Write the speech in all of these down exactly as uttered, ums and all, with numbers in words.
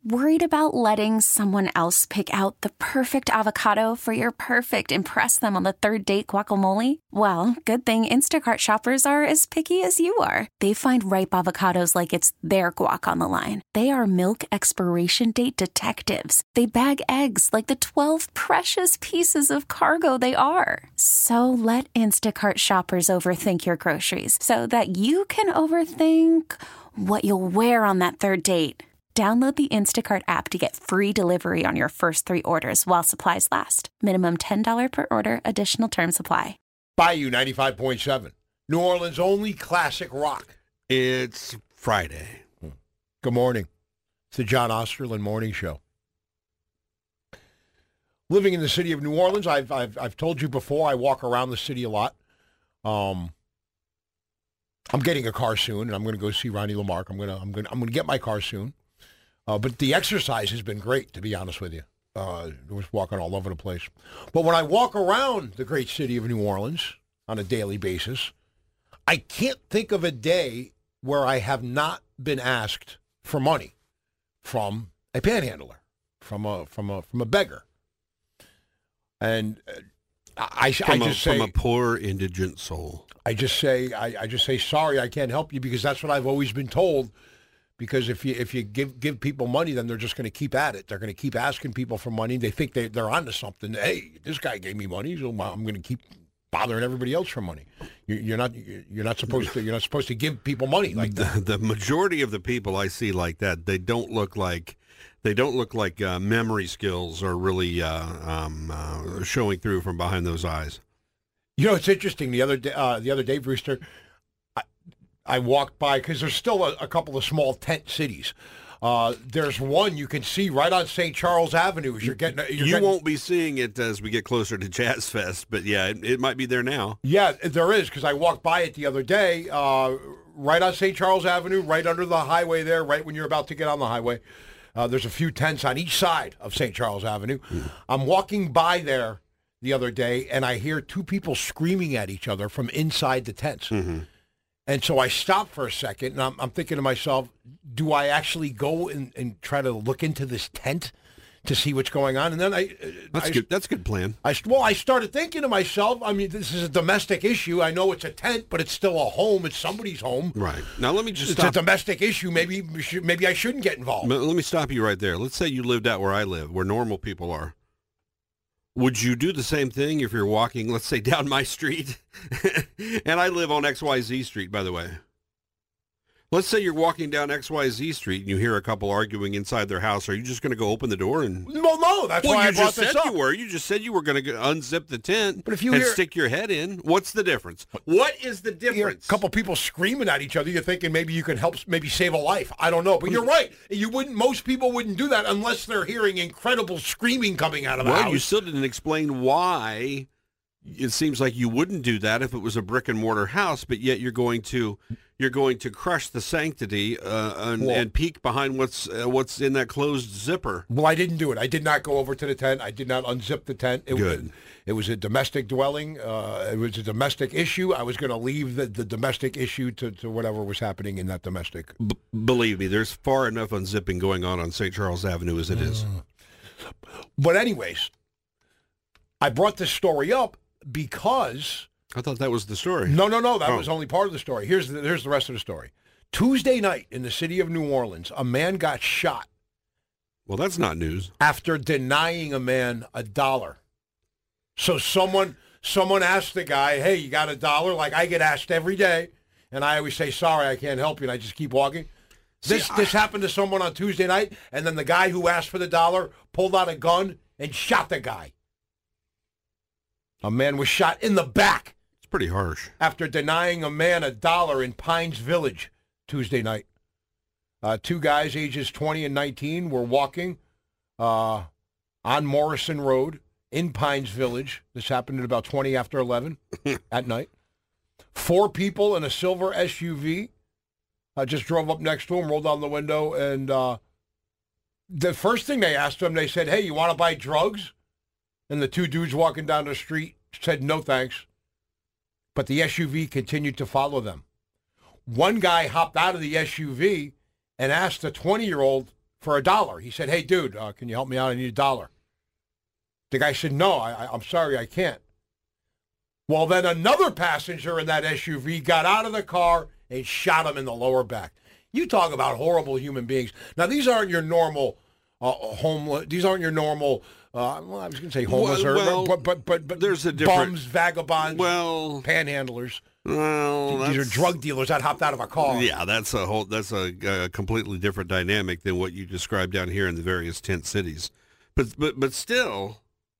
Worried about letting someone else pick out the perfect avocado for your perfect impress them on the third date guacamole? Well, good thing Instacart shoppers are as picky as you are. They find ripe avocados like it's their guac on the line. They are milk expiration date detectives. They bag eggs like the twelve precious pieces of cargo they are. So let Instacart shoppers overthink your groceries so that you can overthink what you'll wear on that third date. Download the Instacart app to get free delivery on your first three orders while supplies last. Minimum ten dollars per order. Additional terms apply. Bayou ninety-five point seven, New Orleans' only classic rock. It's Friday. Good morning. It's the John Osterlin Morning Show. Living in the city of New Orleans, I've I've, I've told you before, I walk around the city a lot. Um, I'm getting a car soon, and I'm going to go see Ronnie Lamarck. I'm going to I'm going I'm going to get my car soon. Uh, but the exercise has been great, to be honest with you. Uh, I was walking all over the place. But when I walk around the great city of New Orleans on a daily basis, I can't think of a day where I have not been asked for money from a panhandler, from a from a from a beggar. And uh, I, from I a, just say, from a poor indigent soul. I just say, I, I just say, sorry, I can't help you, because that's what I've always been told. Because if you if you give give people money, then they're just going to keep at it. They're going to keep asking people for money. They think they they're onto something. Hey, this guy gave me money, so I'm going to keep bothering everybody else for money. You're, you're not you're not supposed to you're not supposed to give people money like that. The, the majority of the people I see like that, they don't look like they don't look like uh, memory skills are really uh, um, uh, showing through from behind those eyes. You know, it's interesting. The other day, uh, the other day, Brewster, I, I walked by, because there's still a, a couple of small tent cities. Uh, there's one you can see right on Saint Charles Avenue. As you're getting, you're you getting, won't be seeing it as we get closer to Jazz Fest, but yeah, it, it might be there now. Yeah, there is, because I walked by it the other day, uh, right on Saint Charles Avenue, right under the highway there, right when you're about to get on the highway. Uh, there's a few tents on each side of Saint Charles Avenue. Mm. I'm walking by there the other day, and I hear two people screaming at each other from inside the tents. Mm-hmm. And so I stopped for a second, and I'm, I'm thinking to myself, do I actually go and, and try to look into this tent to see what's going on? And then I... That's I, good. That's a good plan. I, well, I started thinking to myself, I mean, this is a domestic issue. I know it's a tent, but it's still a home. It's somebody's home. Right. Now, let me just It's stop. a domestic issue. Maybe maybe I shouldn't get involved. Let me stop you right there. Let's say you lived out where I live, where normal people are. Would you do the same thing if you're walking, let's say, down my street? And I live on X Y Z Street, by the way. Let's say you're walking down X Y Z Street and you hear a couple arguing inside their house. Are you just going to go open the door and... No, no, that's well, why you I brought just this said up. you were. You just said you were going to unzip the tent but if you and hear... stick your head in. What's the difference? What is the difference? You hear a couple people screaming at each other. You're thinking maybe you could help, maybe save a life. I don't know, but you're right. You wouldn't. Most people wouldn't do that unless they're hearing incredible screaming coming out of the well, house. Well, you still didn't explain why. It seems like you wouldn't do that if it was a brick and mortar house, but yet you're going to you're going to crush the sanctity uh, and, well, and peek behind what's uh, what's in that closed zipper. Well, I didn't do it. I did not go over to the tent. I did not unzip the tent. It Good. Was, it was a domestic dwelling. Uh, it was a domestic issue. I was going to leave the, the domestic issue to, to whatever was happening in that domestic. B- believe me, there's far enough unzipping going on on Saint Charles Avenue as it uh. is. But anyways, I brought this story up because... I thought that was the story. No, no, no. That oh. was only part of the story. Here's the, here's the rest of the story. Tuesday night in the city of New Orleans, a man got shot. Well, that's not news. After denying a man a dollar. So someone someone asked the guy, hey, you got a dollar? Like I get asked every day, and I always say, sorry, I can't help you, and I just keep walking. See, this I... this happened to someone on Tuesday night, and then the guy who asked for the dollar pulled out a gun and shot the guy. A man was shot in the back. It's pretty harsh. After denying a man a dollar in Pines Village Tuesday night. Uh, two guys, ages twenty and nineteen, were walking uh, on Morrison Road in Pines Village. This happened at about twenty after eleven at night. Four people in a silver S U V uh, just drove up next to him, rolled down the window, and uh, the first thing they asked him, they said, hey, you want to buy drugs? And the two dudes walking down the street said, no, thanks. But the S U V continued to follow them. One guy hopped out of the S U V and asked a twenty-year-old for a dollar. He said, hey, dude, uh, can you help me out? I need a dollar. The guy said, no, I, I, I'm sorry, I can't. Well, then another passenger in that S U V got out of the car and shot him in the lower back. You talk about horrible human beings. Now, these aren't your normal uh, homeless. These aren't your normal. Uh, well, I was going to say homeless, well, or, well, but but but but there's a different bums, vagabonds, well, panhandlers. Well, these are drug dealers that hopped out of a car. Yeah, that's a whole. That's a, a completely different dynamic than what you described down here in the various tent cities. But but but still.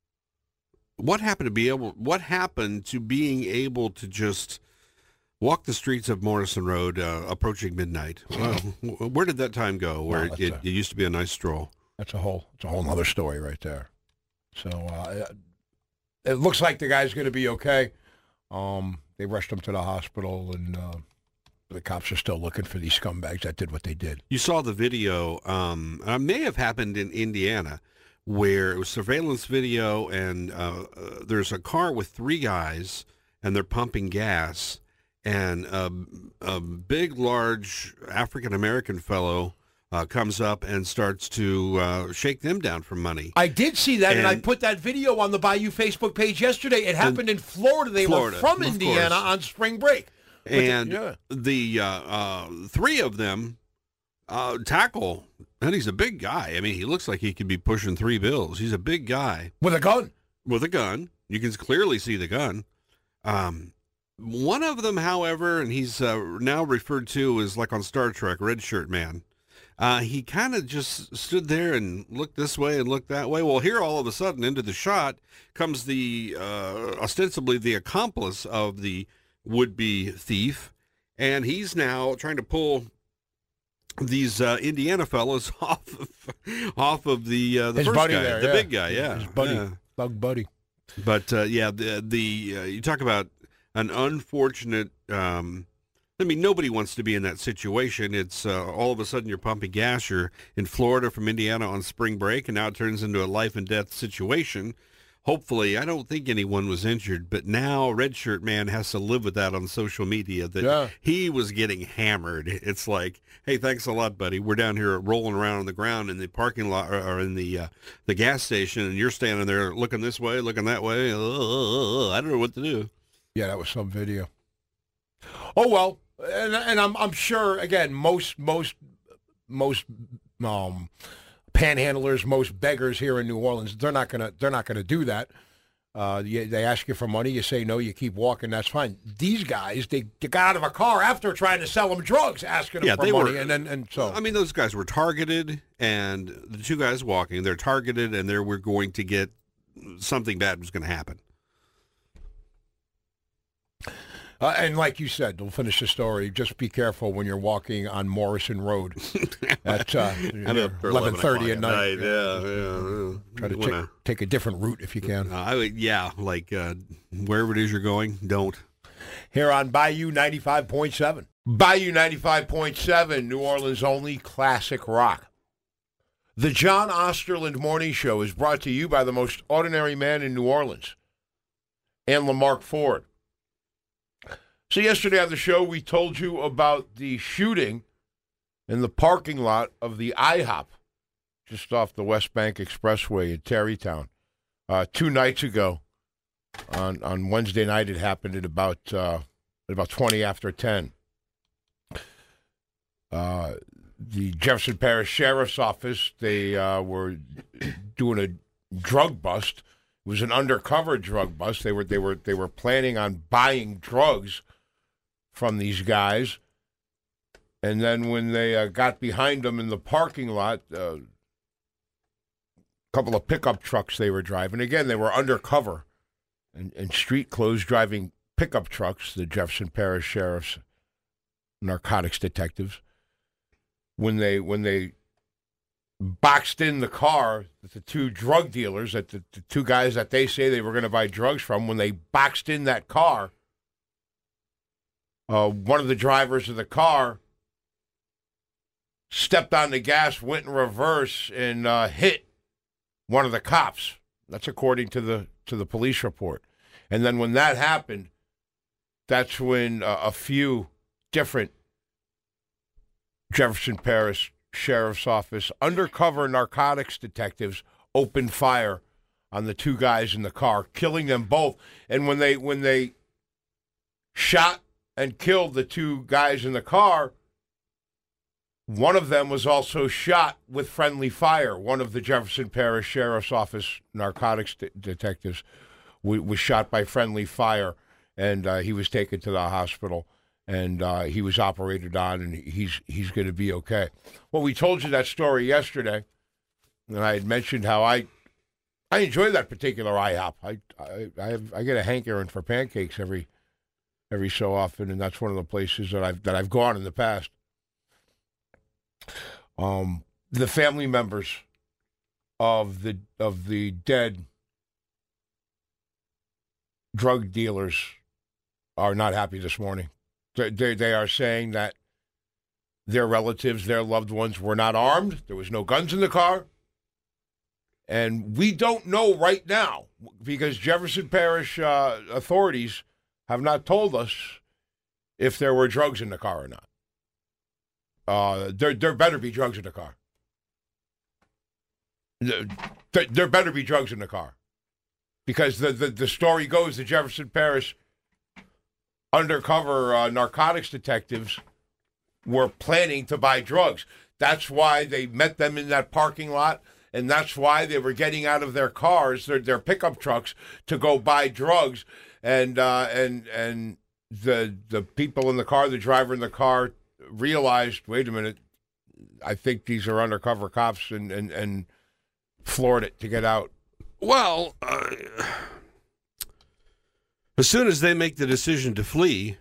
What happened to be able? What happened to being able to just walk the streets of Morrison Road, uh, approaching midnight? Well, where did that time go? Where well, it, a, it used to be a nice stroll. That's a whole. It's a whole other story right there. So uh, it looks like the guy's going to be okay. Um, they rushed him to the hospital, and uh, the cops are still looking for these scumbags that did what they did. You saw the video. Um, it may have happened in Indiana, where it was surveillance video, and uh, uh, there's a car with three guys, and they're pumping gas, and uh, a big, large African-American fellow uh, comes up and starts to uh, shake them down for money. I did see that, and, and I put that video on the Bayou Facebook page yesterday. It happened in Florida. They Florida, were from Indiana on spring break. And the, yeah. the uh, uh, three of them uh, tackle, and he's a big guy. I mean, he looks like he could be pushing three bills. He's a big guy. With a gun. With a gun. You can clearly see the gun. Um, one of them, however, and he's uh, now referred to as, like on Star Trek, Red Shirt Man. Uh, he kind of just stood there and looked this way and looked that way. Well, here all of a sudden into the shot comes the, uh, ostensibly the accomplice of the would-be thief, and he's now trying to pull these uh, Indiana fellows off of, off of the uh, the his first buddy guy, there, the yeah. big guy, yeah, his buddy, yeah. Thug buddy. But uh, yeah, the the uh, you talk about an unfortunate. Um, I mean, nobody wants to be in that situation. It's uh, all of a sudden you're pumping gas. You're in Florida from Indiana on spring break, and now it turns into a life and death situation. Hopefully, I don't think anyone was injured, but now Red Shirt Man has to live with that on social media, that yeah. he was getting hammered. It's like, hey, thanks a lot, buddy. We're down here rolling around on the ground in the parking lot or in the uh, the gas station, and you're standing there looking this way, looking that way. Uh, I don't know what to do. Yeah, that was some video. Oh, well, and, and I'm I'm sure, again, most, most, most, um, panhandlers, most beggars here in New Orleans, they're not gonna they're not gonna do that. Uh, you, they ask you for money, you say no, you keep walking, that's fine. These guys, they, they got out of a car after trying to sell them drugs, asking them yeah, for they money, were, and then and so. I mean, those guys were targeted, and the two guys walking, they're targeted, and they were going to get something bad was going to happen. Uh, and like you said, we'll finish the story. Just be careful when you're walking on Morrison Road at uh, eleven thirty at night. night. Yeah, yeah. yeah. Try to Wanna, take, take a different route if you can. Uh, I would, yeah, like uh, wherever it is you're going, don't. Here on Bayou ninety-five point seven. Bayou ninety-five point seven, New Orleans' only classic rock. The John Osterland Morning Show is brought to you by the most ordinary man in New Orleans, and Lamarck Ford. So yesterday on the show, we told you about the shooting in the parking lot of the IHOP just off the West Bank Expressway in Tarrytown. Uh, two nights ago, on, on Wednesday night, it happened at about uh, at about twenty after ten. Uh, the Jefferson Parish Sheriff's Office, they uh, were doing a drug bust. It was an undercover drug bust. They were they were they were planning on buying drugs from these guys, and then when they uh, got behind them in the parking lot, uh, a couple of pickup trucks they were driving. Again, they were undercover and, and street clothes driving pickup trucks, the Jefferson Parish Sheriff's narcotics detectives. When they when they boxed in the car, the two drug dealers, that the, the two guys that they say they were going to buy drugs from, when they boxed in that car, Uh, one of the drivers of the car stepped on the gas, went in reverse, and uh, hit one of the cops. That's according to the to the police report. And then when that happened, that's when uh, a few different Jefferson Parish Sheriff's Office, undercover narcotics detectives opened fire on the two guys in the car, killing them both. And when they when they shot and killed the two guys in the car, one of them was also shot with friendly fire. One of the Jefferson Parish Sheriff's Office narcotics de- detectives w- was shot by friendly fire, and uh, he was taken to the hospital, and uh, he was operated on, and he's he's going to be okay. Well, we told you that story yesterday, and I had mentioned how I I enjoy that particular I hop. I I I, have, I get a hankering for pancakes every every so often, and that's one of the places that I've that I've gone in the past. Um, the family members of the of the dead drug dealers are not happy this morning. They, they, they are saying that their relatives, their loved ones were not armed. There was no guns in the car. And we don't know right now because Jefferson Parish uh, authorities have not told us if there were drugs in the car or not. Uh, there, there better be drugs in the car. There, there better be drugs in the car. Because the, the, the story goes the Jefferson Parish undercover uh, narcotics detectives were planning to buy drugs. That's why they met them in that parking lot, and that's why they were getting out of their cars, their, their pickup trucks, to go buy drugs. And uh, and and the the people in the car, the driver in the car, realized, wait a minute, I think these are undercover cops, and, and, and floored it to get out. Well, uh, as soon as they make the decision to flee,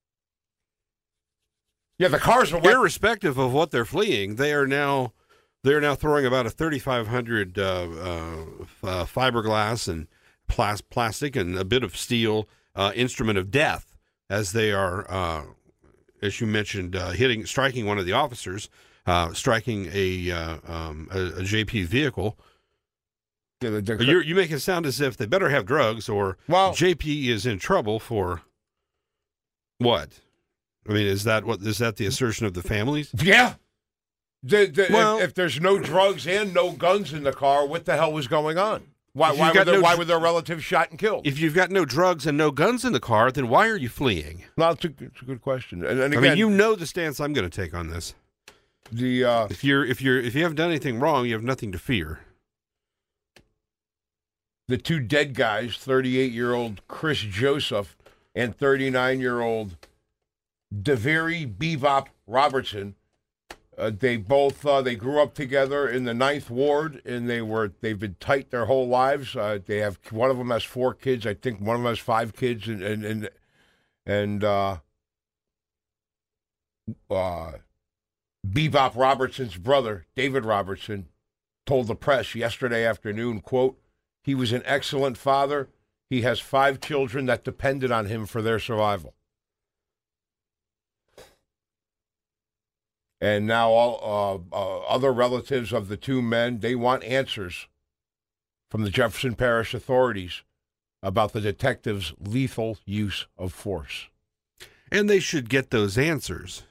yeah, the cars are wet. Irrespective of what they're fleeing, they are now they are now throwing about a thirty-five hundred uh, uh, uh, fiberglass and plas- plastic and a bit of steel uh, instrument of death as they are, uh, as you mentioned, uh, hitting, striking one of the officers, uh, striking a, uh, um, a a J P vehicle. Yeah, they're, You're, you make it sound as if they better have drugs, or well, J P is in trouble for what? I mean, is that what is that the assertion of the families? Yeah. The, the, well, if, if there's no drugs and no guns in the car, what the hell was going on? Why, why, were, got their, no, why were their relatives shot and killed? If you've got no drugs and no guns in the car, then why are you fleeing? No, it's a, it's a good question. And, and again, I mean, you know the stance I'm going to take on this. The uh, if you're if you're if you haven't done anything wrong, you have nothing to fear. The two dead guys, thirty-eight-year-old Chris Joseph and thirty-nine-year-old Daviri Bebop Robertson, uh, they both uh, they grew up together in the Ninth Ward, and they were they've been tight their whole lives. Uh, they have one of them has four kids, I think one of them has five kids, and and and, and uh, uh, Bebop Robertson's brother, David Robertson, told the press yesterday afternoon, quote, "He was an excellent father. He has five children that depended on him for their survival." And now all uh, uh, other relatives of the two men, they want answers from the Jefferson Parish authorities about the detectives' lethal use of force. And they should get those answers.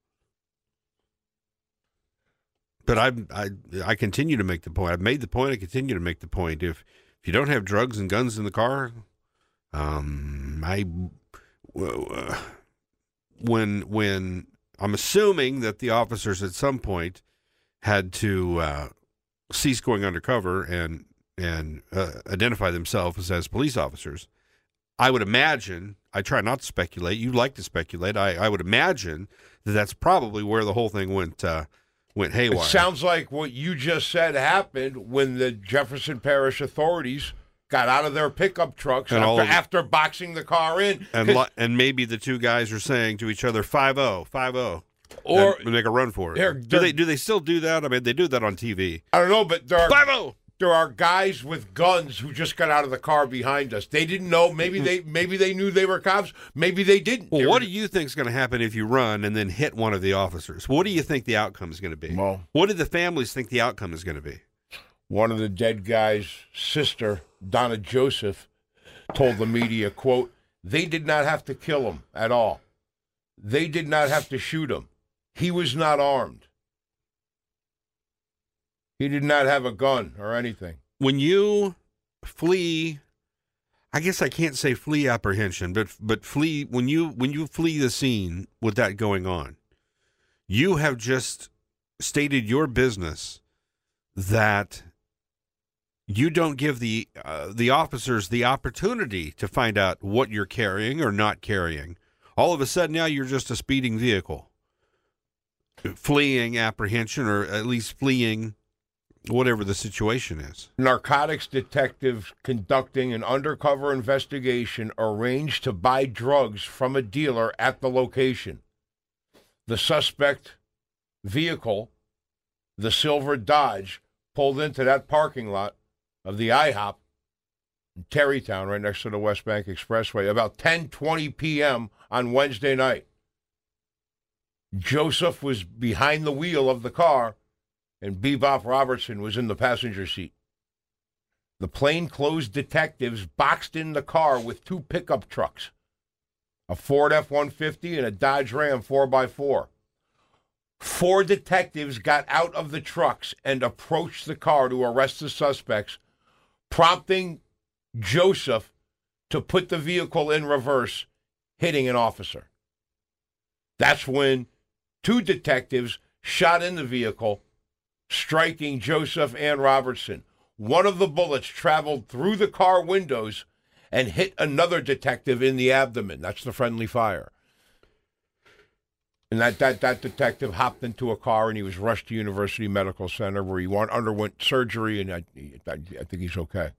But I, I, I continue to make the point. I've made the point. I continue to make the point. If if you don't have drugs and guns in the car, um, I, uh, when when I'm assuming that the officers at some point had to uh, cease going undercover and and uh, identify themselves as, as police officers. I would imagine. I try not to speculate. You like to speculate. I, I would imagine that that's probably where the whole thing went. Uh, Went haywire. It sounds like what you just said happened when the Jefferson Parish authorities got out of their pickup trucks and after, of, after boxing the car in. And lo- and maybe the two guys are saying to each other, five oh, five oh, or and make a run for it. They're, do they're, they do they still do that? I mean, they do that on T V. I don't know, but there are five oh. There are guys with guns who just got out of the car behind us. They didn't know. Maybe they maybe they knew they were cops. Maybe they didn't. Well, they what were... do you think is going to happen if you run and then hit one of the officers? What do you think the outcome is going to be? Well, what do the families think the outcome is going to be? One of the dead guy's sister, Donna Joseph, told the media, quote, "They did not have to kill him at all. They did not have to shoot him. He was not armed. He did not have a gun or anything. When you flee, I guess I can't say flee apprehension, but but flee when you when you flee the scene with that going on, you have just stated your business that you don't give the uh, the officers the opportunity to find out what you're carrying or not carrying. All of a sudden now you're just a speeding vehicle, fleeing apprehension, or at least fleeing whatever the situation is. Narcotics detectives conducting an undercover investigation arranged to buy drugs from a dealer at the location. The suspect vehicle, the silver Dodge, pulled into that parking lot of the I hop in Terrytown, right next to the West Bank Expressway, about ten twenty p.m. on Wednesday night. Joseph was behind the wheel of the car, and Bebop Robertson was in the passenger seat. The plainclothes detectives boxed in the car with two pickup trucks, a Ford F one fifty and a Dodge Ram four by four. Four detectives got out of the trucks and approached the car to arrest the suspects, prompting Joseph to put the vehicle in reverse, hitting an officer. That's when two detectives shot in the vehicle, striking Joseph and Robertson. One of the bullets traveled through the car windows and hit another detective in the abdomen. That's the friendly fire. And that, that, that detective hopped into a car and he was rushed to University Medical Center where he went, underwent surgery, and I, I, I think he's okay.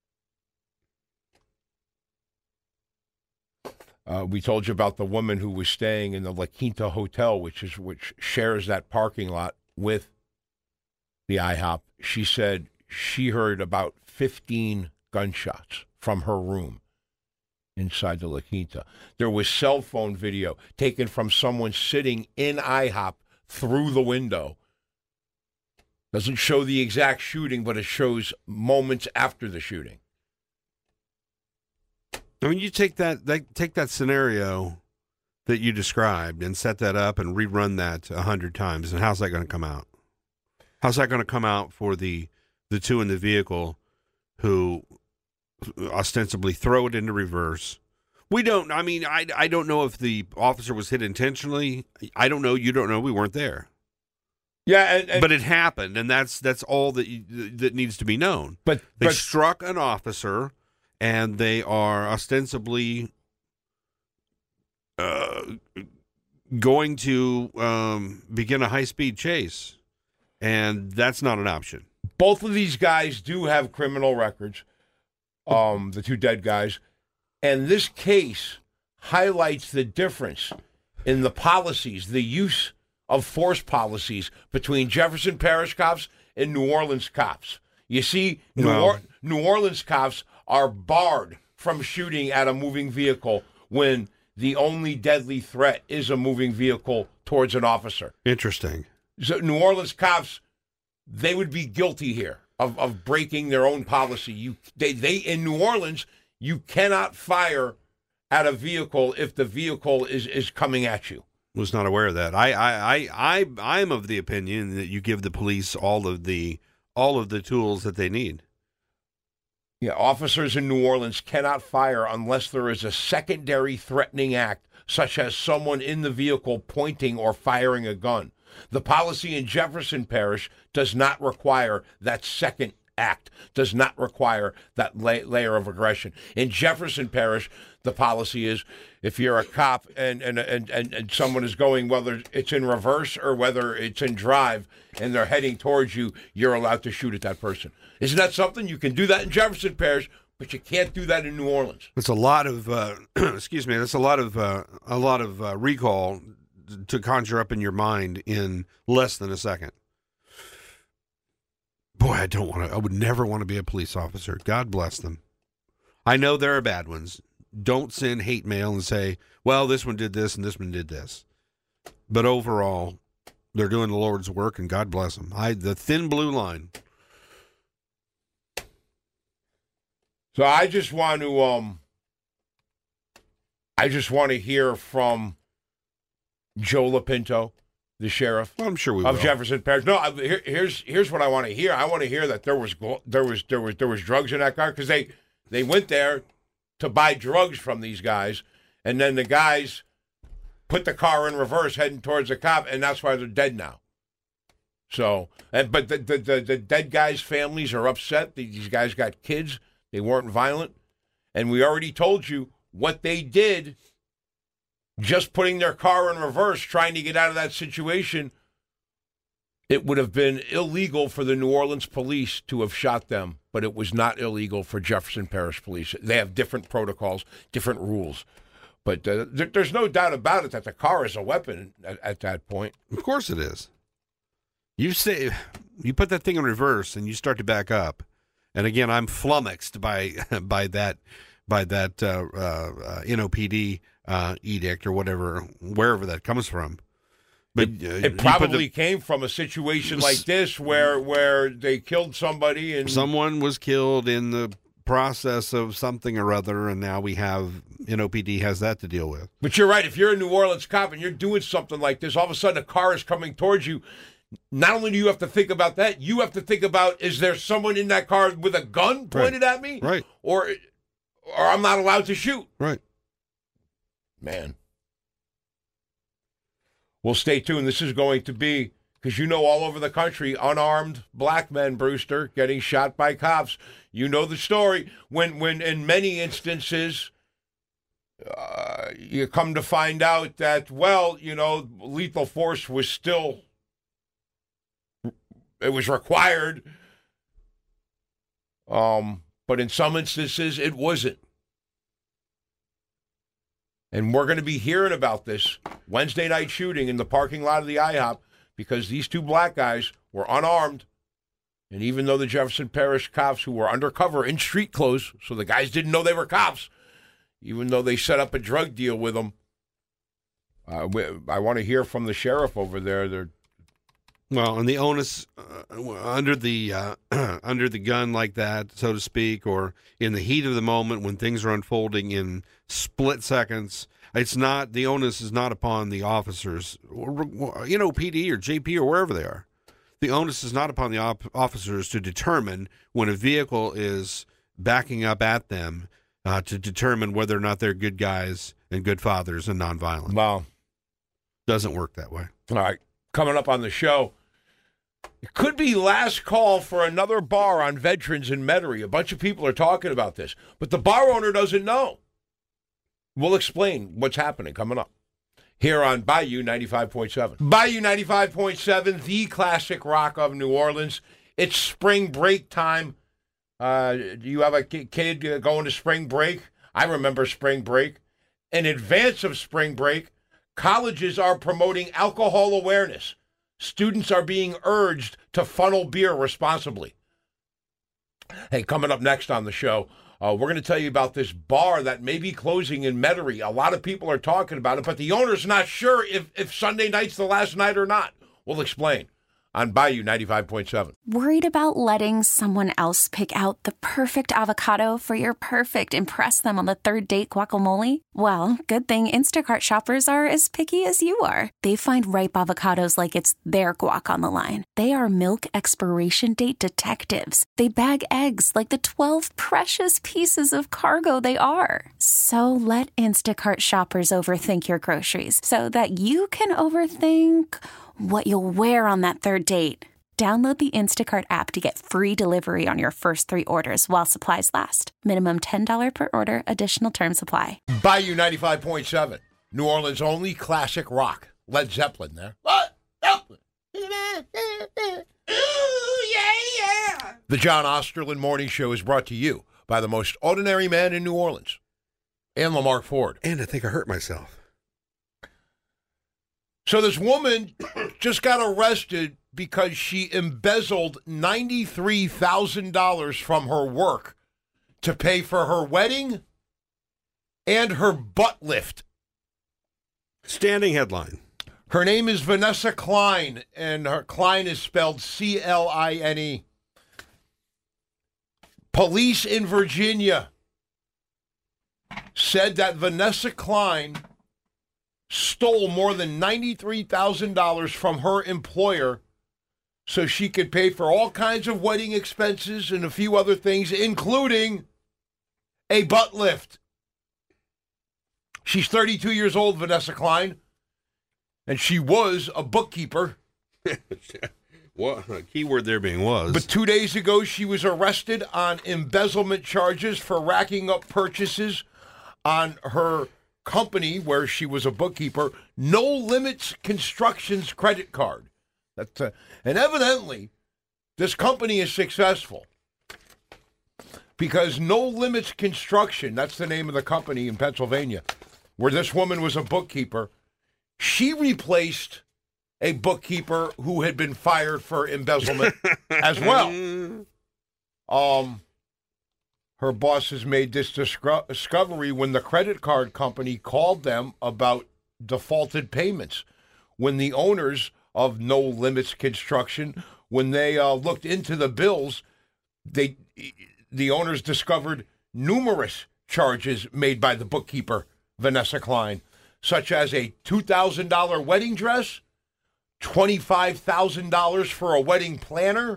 Uh, we told you about the woman who was staying in the La Quinta Hotel, which is which shares that parking lot with the I hop. She said she heard about fifteen gunshots from her room inside the La Quinta. There was cell phone video taken from someone sitting in I hop through the window. Doesn't show the exact shooting, but it shows moments after the shooting. I mean, you take that, that take that scenario that you described and set that up and rerun that a hundred times, and how's that going to come out? How's that going to come out for the the two in the vehicle who ostensibly throw it into reverse? We don't. I mean, I I don't know if the officer was hit intentionally. I don't know. You don't know. We weren't there. Yeah, and, and, but it happened, and that's that's all that you, that needs to be known. But they but, struck an officer, and they are ostensibly uh, going to um, begin a high-speed chase, and that's not an option. Both of these guys do have criminal records, um, the two dead guys, and this case highlights the difference in the policies, the use of force policies between Jefferson Parish cops and New Orleans cops. You see, New, well, or- New Orleans cops are barred from shooting at a moving vehicle when the only deadly threat is a moving vehicle towards an officer. Interesting. So New Orleans cops, they would be guilty here of, of breaking their own policy. You, they, they in New Orleans, you cannot fire at a vehicle if the vehicle is, is coming at you. Was not aware of that. I, I, I, I, I'm of the opinion that you give the police all of the all of the tools that they need. Yeah, officers in New Orleans cannot fire unless there is a secondary threatening act, such as someone in the vehicle pointing or firing a gun. The policy in Jefferson Parish does not require that second act, does not require that la- layer of aggression. In Jefferson Parish, the policy is if you're a cop and, and, and, and, and someone is going, whether it's in reverse or whether it's in drive, and they're heading towards you, you're allowed to shoot at that person. Isn't that something? You can do that in Jefferson Parish, but you can't do that in New Orleans. It's a lot of, uh, excuse me, that's a lot of uh, a lot of uh, recall to conjure up in your mind in less than a second. Boy, I don't want to, I would never want to be a police officer. God bless them. I know there are bad ones. Don't send hate mail and say, well, this one did this and this one did this. But overall, they're doing the Lord's work, and God bless them. I, the thin blue line. So I just want to, um, I just want to hear from Joe Lapinto, the sheriff Well, I'm sure we of will. Jefferson Parish. No, I, here, here's here's what I want to hear. I want to hear that there was there was there was there was drugs in that car because they they went there to buy drugs from these guys, and then the guys put the car in reverse, heading towards the cop, and that's why they're dead now. So, and, but the, the the the dead guys' families are upset. These guys got kids. They weren't violent, and we already told you what they did. Just putting their car in reverse, trying to get out of that situation, it would have been illegal for the New Orleans police to have shot them, but it was not illegal for Jefferson Parish Police. They have different protocols, different rules. But uh, there, there's no doubt about it that the car is a weapon at, at that point. Of course it is. You say you put that thing in reverse and you start to back up, and again, I'm flummoxed by by that by that uh, uh, N O P D uh, edict or whatever, wherever that comes from. But it, uh, it probably the, came from a situation like this where where they killed somebody and someone was killed in the process of something or other, and now we have N O P D has that to deal with. But you're right. If you're a New Orleans cop and you're doing something like this, all of a sudden a car is coming towards you. Not only do you have to think about that, you have to think about, is there someone in that car with a gun pointed right. at me? Right. Or, or I'm not allowed to shoot. Right. Man. Well, stay tuned. This is going to be, because you know all over the country, unarmed black men, Brewster, getting shot by cops. You know the story. When, when in many instances, uh, you come to find out that, well, you know, lethal force was still, it was required. Um, but in some instances, it wasn't. And we're going to be hearing about this Wednesday night shooting in the parking lot of the I hop because these two black guys were unarmed. And even though the Jefferson Parish cops who were undercover in street clothes, so the guys didn't know they were cops, even though they set up a drug deal with them, uh, we, I want to hear from the sheriff over there. They're Well, and the onus uh, under the uh, under the gun like that, so to speak, or in the heat of the moment when things are unfolding in split seconds, it's not the onus is not upon the officers, or, you know, P D or J P or wherever they are. The onus is not upon the op- officers to determine when a vehicle is backing up at them uh, to determine whether or not they're good guys and good fathers and nonviolent. Wow. Doesn't work that way. All right. Coming up on the show, it could be last call for another bar on Veterans in Metairie. A bunch of people are talking about this, but the bar owner doesn't know. We'll explain what's happening coming up here on Bayou ninety-five point seven. Bayou ninety-five point seven, the classic rock of New Orleans. It's spring break time. Uh, do you have a kid going to spring break? I remember spring break. In advance of spring break, colleges are promoting alcohol awareness. Students are being urged to funnel beer responsibly. Hey, coming up next on the show, uh, we're going to tell you about this bar that may be closing in Metairie. A lot of people are talking about it, but the owner's not sure if, if Sunday night's the last night or not. We'll explain on Bayou ninety-five point seven. Worried about letting someone else pick out the perfect avocado for your perfect impress them on the third date guacamole? Well, good thing Instacart shoppers are as picky as you are. They find ripe avocados like it's their guac on the line. They are milk expiration date detectives. They bag eggs like the twelve precious pieces of cargo they are. So let Instacart shoppers overthink your groceries so that you can overthink what you'll wear on that third date. Download the Instacart app to get free delivery on your first three orders while supplies last. Minimum ten dollars per order. Additional terms apply. Bayou ninety-five point seven. New Orleans' only classic rock. Led Zeppelin there. What? Zeppelin. Ooh, yeah, yeah. The John Osterland Morning Show is brought to you by the most ordinary man in New Orleans, and Lamar Ford. And I think I hurt myself. So this woman just got arrested because she embezzled ninety-three thousand dollars from her work to pay for her wedding and her butt lift. Standing headline. Her name is Vanessa Klein, and her Klein is spelled C L I N E. Police in Virginia said that Vanessa Klein stole more than ninety-three thousand dollars from her employer so she could pay for all kinds of wedding expenses and a few other things, including a butt lift. She's thirty-two years old, Vanessa Klein, and she was a bookkeeper. What key word there being was. But two days ago, she was arrested on embezzlement charges for racking up purchases on her company where she was a bookkeeper, No Limits Construction's credit card. That's uh, and evidently, this company is successful because No Limits Construction, that's the name of the company in Pennsylvania, where this woman was a bookkeeper, she replaced a bookkeeper who had been fired for embezzlement as well. Um, her bosses made this discro- discovery when the credit card company called them about defaulted payments. When the owners of No Limits Construction, when they uh, looked into the bills, they the owners discovered numerous charges made by the bookkeeper, Vanessa Klein, such as a two thousand dollars wedding dress, twenty-five thousand dollars for a wedding planner,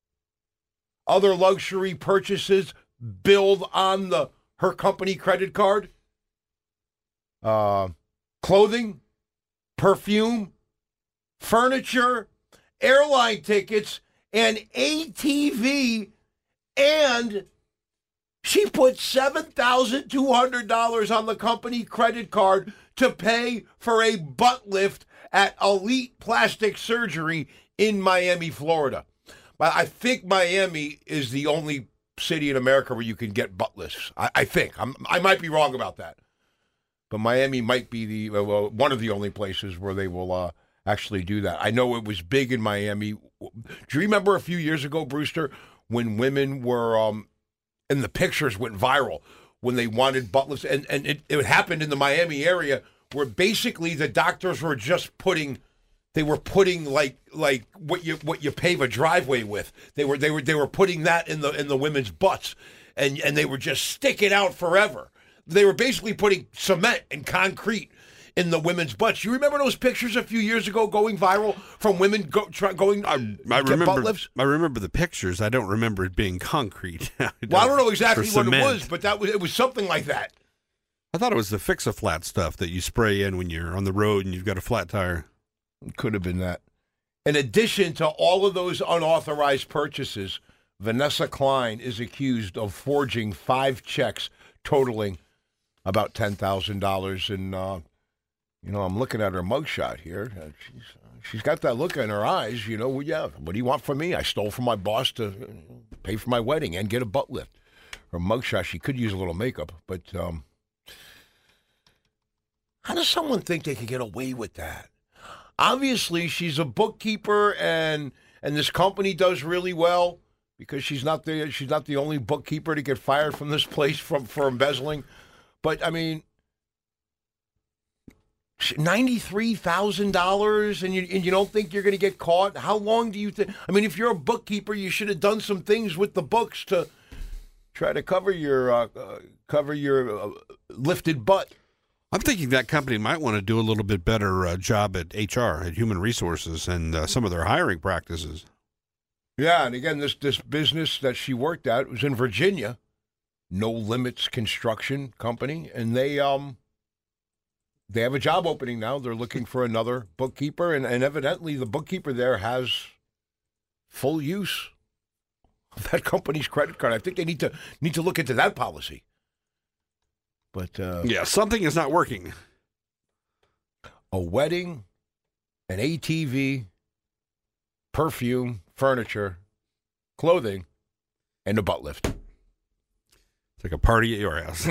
other luxury purchases billed on the her company credit card, uh, clothing, perfume, furniture, airline tickets, and A T V, and she put seven thousand two hundred dollars on the company credit card to pay for a butt lift at Elite Plastic Surgery in Miami, Florida. But I think Miami is the only city in America where you can get butt lifts. I, I think. I'm, I might be wrong about that. But Miami might be the uh, well, one of the only places where they will uh, actually do that. I know it was big in Miami. Do you remember a few years ago, Brewster, when women were, um, and the pictures went viral, when they wanted butt lifts? And, and it, it happened in the Miami area where basically the doctors were just putting, they were putting like like what you what you pave a driveway with. They were they were they were putting that in the in the women's butts, and and they were just sticking out forever. They were basically putting cement and concrete in the women's butts. You remember those pictures a few years ago going viral from women go, try, going I, I get remember, butt lifts? I remember the pictures. I don't remember it being concrete. I well, I don't know exactly what cement. it was, but that was it was something like that. I thought it was the Fix-A-Flat stuff that you spray in when you're on the road and you've got a flat tire. It could have been that. In addition to all of those unauthorized purchases, Vanessa Klein is accused of forging five checks totaling about ten thousand dollars. And, uh, you know, I'm looking at her mugshot here. Uh, she's, she's got that look in her eyes. You know, well, yeah, what do you want from me? I stole from my boss to pay for my wedding and get a butt lift. Her mugshot, she could use a little makeup, but... Um, how does someone think they could get away with that? Obviously, she's a bookkeeper, and and this company does really well because she's not the she's not the only bookkeeper to get fired from this place from for embezzling. But I mean, ninety-three thousand dollars, and you and you don't think you're going to get caught? How long do you think? I mean, if you're a bookkeeper, you should have done some things with the books to try to cover your uh, uh, cover your uh, lifted butt. I'm thinking that company might want to do a little bit better uh, job at H R, at human resources, and uh, some of their hiring practices. Yeah, and again, this this business that she worked at was in Virginia, No Limits Construction Company, and they um they have a job opening now. They're looking for another bookkeeper, and, and evidently the bookkeeper there has full use of that company's credit card. I think they need to need to look into that policy. But uh, yeah, something is not working. A wedding, an A T V, perfume, furniture, clothing, and a butt lift. It's like a party at your house.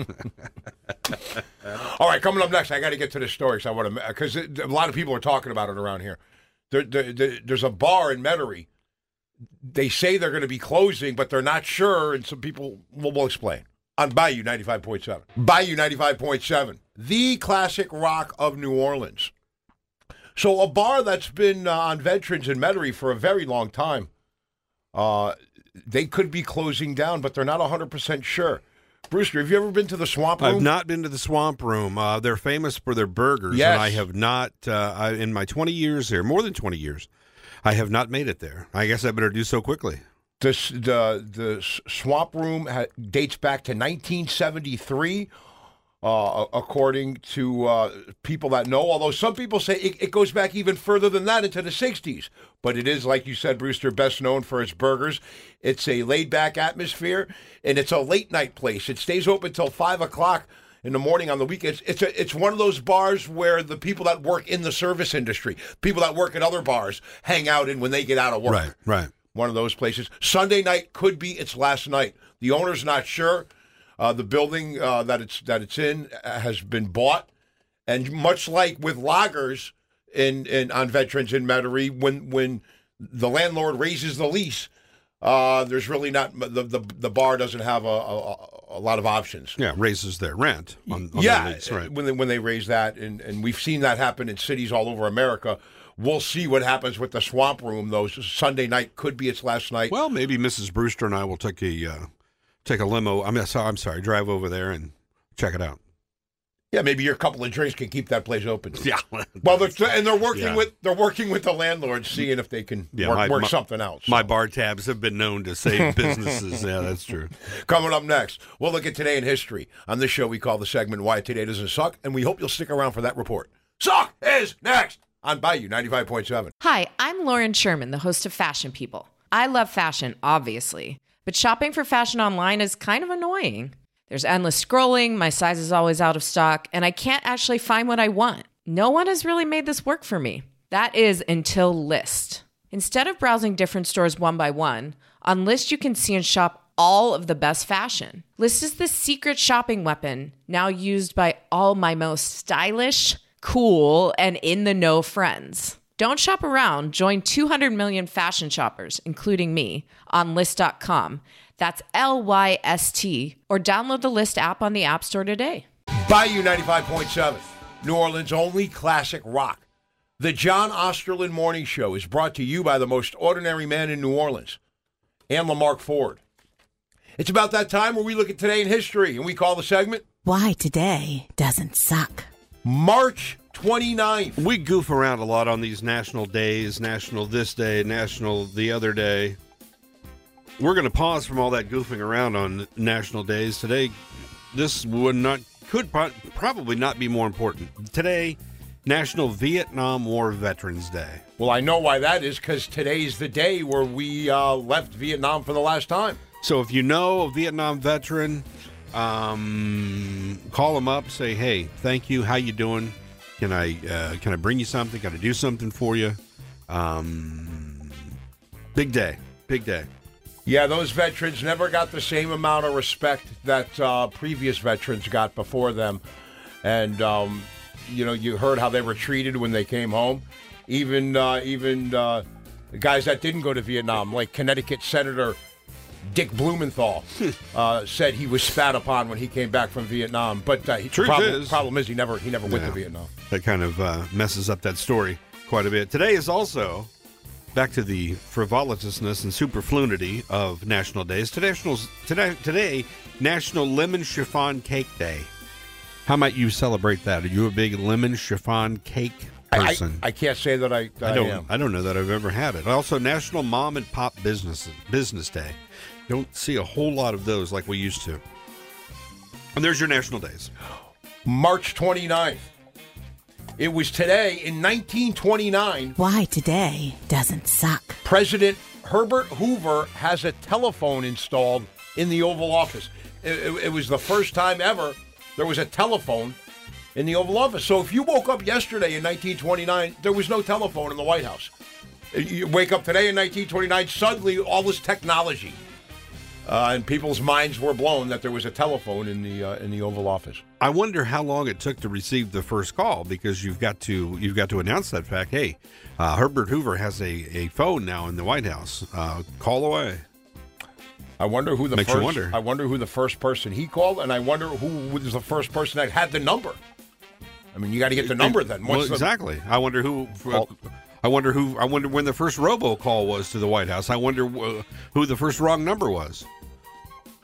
All right, coming up next, I got to get to this story because I want to because a lot of people are talking about it around here. There, there, there, there's a bar in Metairie. They say they're going to be closing, but they're not sure, and some people will will explain. On Bayou ninety-five point seven. Bayou ninety-five point seven, the classic rock of New Orleans. So a bar that's been uh, on Veterans in Metairie for a very long time, uh, they could be closing down, but they're not one hundred percent sure. Brewster, have you ever been to the Swamp Room? I've not been to the Swamp Room. Uh, they're famous for their burgers, Yes. and I have not, uh, I, in my twenty years there, more than twenty years, I have not made it there. I guess I better do so quickly. This, the the Swamp Room ha- dates back to nineteen seventy-three, uh, according to uh, people that know, although some people say it, it goes back even further than that into the sixties. But it is, like you said, Brewster, best known for its burgers. It's a laid-back atmosphere, and it's a late-night place. It stays open till five o'clock in the morning on the weekends. It's a, it's one of those bars where the people that work in the service industry, people that work at other bars, hang out in when they get out of work. Right, right. One of those places. Sunday night could be its last night. The owner's not sure. Uh, the building uh, that it's that it's in has been bought, and much like with lagers in, in on Veterans in Metairie, when when the landlord raises the lease, uh, there's really not the, the the bar doesn't have a, a, a lot of options. Yeah, raises their rent on, on yeah, their lease, right. when they, when they raise that, and, and we've seen that happen in cities all over America. We'll see what happens with the Swamp Room, though. Sunday night could be its last night. Well, maybe Missus Brewster and I will take a uh, take a limo. I'm sorry, I'm sorry, drive over there and check it out. Yeah, maybe your couple of drinks can keep that place open. Yeah. Well, they're, and they're working Yeah. with they're working with the landlord, seeing if they can Yeah, work, my- work my- something out. So. My bar tabs have been known to save businesses. Yeah, that's true. Coming up next, we'll look at Today in History. On this show, we call the segment Why Today Doesn't Suck, and we hope you'll stick around for that report. Suck is next on Bayou ninety-five point seven. Hi, I'm Lauren Sherman, the host of Fashion People. I love fashion, obviously, but shopping for fashion online is kind of annoying. There's endless scrolling, my size is always out of stock, and I can't actually find what I want. No one has really made this work for me. That is until Lyst. Instead of browsing different stores one by one, on Lyst you can see and shop all of the best fashion. Lyst is the secret shopping weapon now used by all my most stylish, cool, and in-the-know friends. Don't shop around. Join two hundred million fashion shoppers, including me, on Lyst dot com. That's L Y S T, or download the Lyst app on the App Store today. Bayou ninety-five point seven, New Orleans' only classic rock. The John Osterlin Morning Show is brought to you by the most ordinary man in New Orleans, and Lamarck Ford. It's about that time where we look at Today in History, and we call the segment Why Today Doesn't Suck. March twenty-ninth. We goof around a lot on these national days, national this day, national the other day. We're going to pause from all that goofing around on national days. Today, this would not, could pro- probably not be more important. Today, National Vietnam War Veterans Day. Well, I know why that is, because today's the day where we uh, left Vietnam for the last time. So if you know a Vietnam veteran, um, call them up, say, hey, thank you, how you doing? Can I uh, can I bring you something? Can I do something for you? Um, big day, big day. Yeah, those veterans never got the same amount of respect that uh, previous veterans got before them. And, um, you know, you heard how they were treated when they came home. Even uh, even uh, the guys that didn't go to Vietnam, like Connecticut Senator Dick Blumenthal, uh, said he was spat upon when he came back from Vietnam. But uh, the Truth problem, is- problem is he never he never went Yeah. to Vietnam. That kind of uh, messes up that story quite a bit. Today is also, back to the frivolousness and superfluity of national days, today, today, today National Lemon Chiffon Cake Day. How might you celebrate that? Are you a big lemon chiffon cake I, I, person? I can't say that I, that I I don't. am. I don't know that I've ever had it. Also, National Mom and Pop Business Business Day. Don't see a whole lot of those like we used to. And there's your national days. March twenty-ninth. It was today in nineteen twenty-nine. Why Today Doesn't Suck. President Herbert Hoover has a telephone installed in the Oval Office. It, it, it was the first time ever there was a telephone in the Oval Office. So if you woke up yesterday in nineteen twenty-nine, there was no telephone in the White House. You wake up today in nineteen twenty-nine, suddenly all this technology. Uh, and people's minds were blown that there was a telephone in the uh, in the Oval Office. I wonder how long it took to receive the first call, because you've got to you've got to announce that fact. Hey, uh, Herbert Hoover has a, a phone now in the White House. Uh, call away. I wonder who the Makes you first. wonder. I wonder who the first person he called, and I wonder who was the first person that had the number. I mean, you got to get the number then. Well, Once the- exactly. I wonder who. Well- I wonder who. I wonder when the first robocall was to the White House. I wonder uh, who the first wrong number was.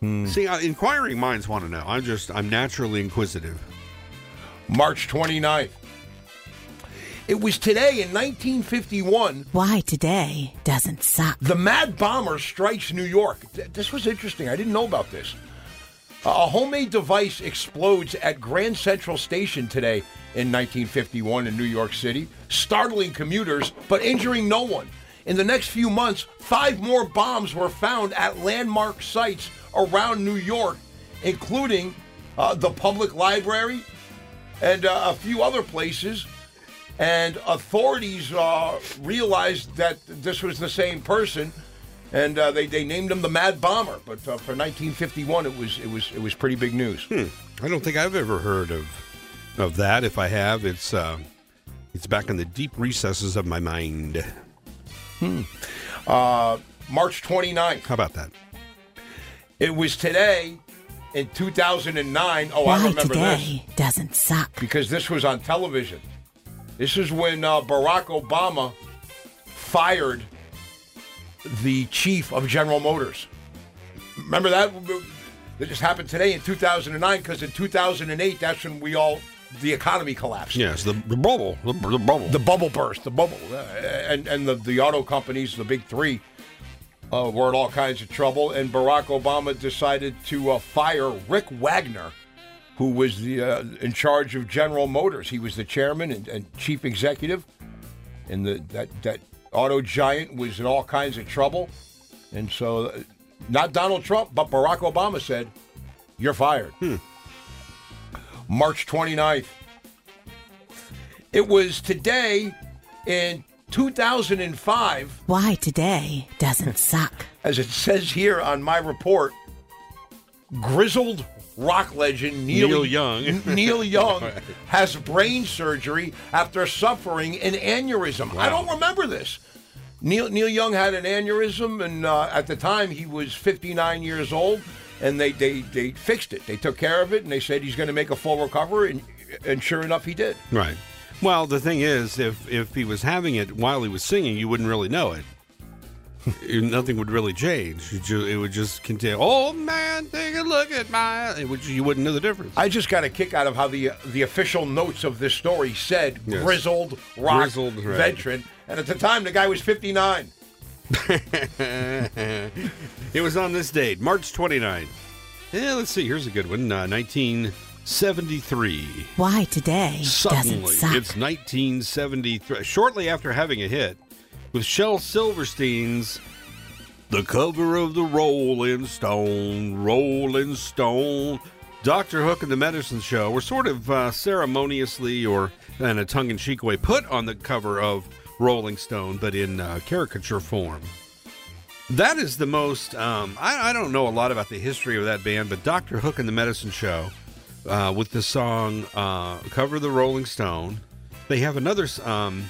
Hmm. See, uh, inquiring minds want to know. I'm just, I'm naturally inquisitive. March twenty-ninth. It was today in nineteen fifty-one. Why today doesn't suck. The Mad Bomber strikes New York. Th- This was interesting. I didn't know about this. A homemade device explodes at Grand Central Station today in nineteen fifty-one in New York City, startling commuters but injuring no one. In the next few months, five more bombs were found at landmark sites around New York, including uh, the public library and uh, a few other places. And authorities uh, realized that this was the same person. And uh, they, they named him the Mad Bomber, but uh, for nineteen fifty-one, it was it was it was pretty big news. Hmm. I don't think I've ever heard of of that. If I have, it's uh, it's back in the deep recesses of my mind. Hmm. Uh, March twenty-ninth. How about that? It was today in two thousand nine. Oh, Why I remember today this doesn't suck. because this was on television. This is when uh, Barack Obama fired the chief of General Motors. Remember that? That just happened today in two thousand nine because in two thousand eight, that's when we all, the economy collapsed. Yes, the, the bubble, the, the bubble. The bubble burst, the bubble. Uh, and and the, the auto companies, the big three, uh, were in all kinds of trouble. And Barack Obama decided to uh, fire Rick Wagner, who was the uh, in charge of General Motors. He was the chairman and, and chief executive. And the, that, that auto giant was in all kinds of trouble. And so, uh, not Donald Trump, but Barack Obama said, "You're fired." Hmm. March twenty-ninth. It was today in two thousand five. Why today doesn't suck. As it says here on my report, grizzled rock legend Neil, Neil Young. Neil Young has brain surgery after suffering an aneurysm. Wow. I don't remember this. Neil Neil Young had an aneurysm, and uh, at the time he was fifty-nine years old, and they, they, they fixed it. They took care of it, and they said he's going to make a full recovery, and, and sure enough, he did. Right. Well, the thing is, if if he was having it while he was singing, you wouldn't really know it. Nothing would really change. You ju- it would just continue. Oh man, take a look at my. It would, you wouldn't know the difference. I just got a kick out of how the the official notes of this story said Yes. grizzled rock Grizzled, right. veteran, and at the time the guy was fifty-nine. It was on this date, March twenty-ninth. Yeah, let's see. Here's a good one. Uh, nineteen seventy-three. Why today doesn't Suddenly, suck. it's nineteen seventy-three. Shortly after having a hit with Shel Silverstein's "The Cover of the Rolling Stone," Rolling Stone, Doctor Hook and the Medicine Show were sort of uh, ceremoniously or in a tongue-in-cheek way put on the cover of Rolling Stone, but in uh, caricature form. That is the most, um, I, I don't know a lot about the history of that band, but Doctor Hook and the Medicine Show, uh, with the song uh, Cover of the Rolling Stone, they have another, um,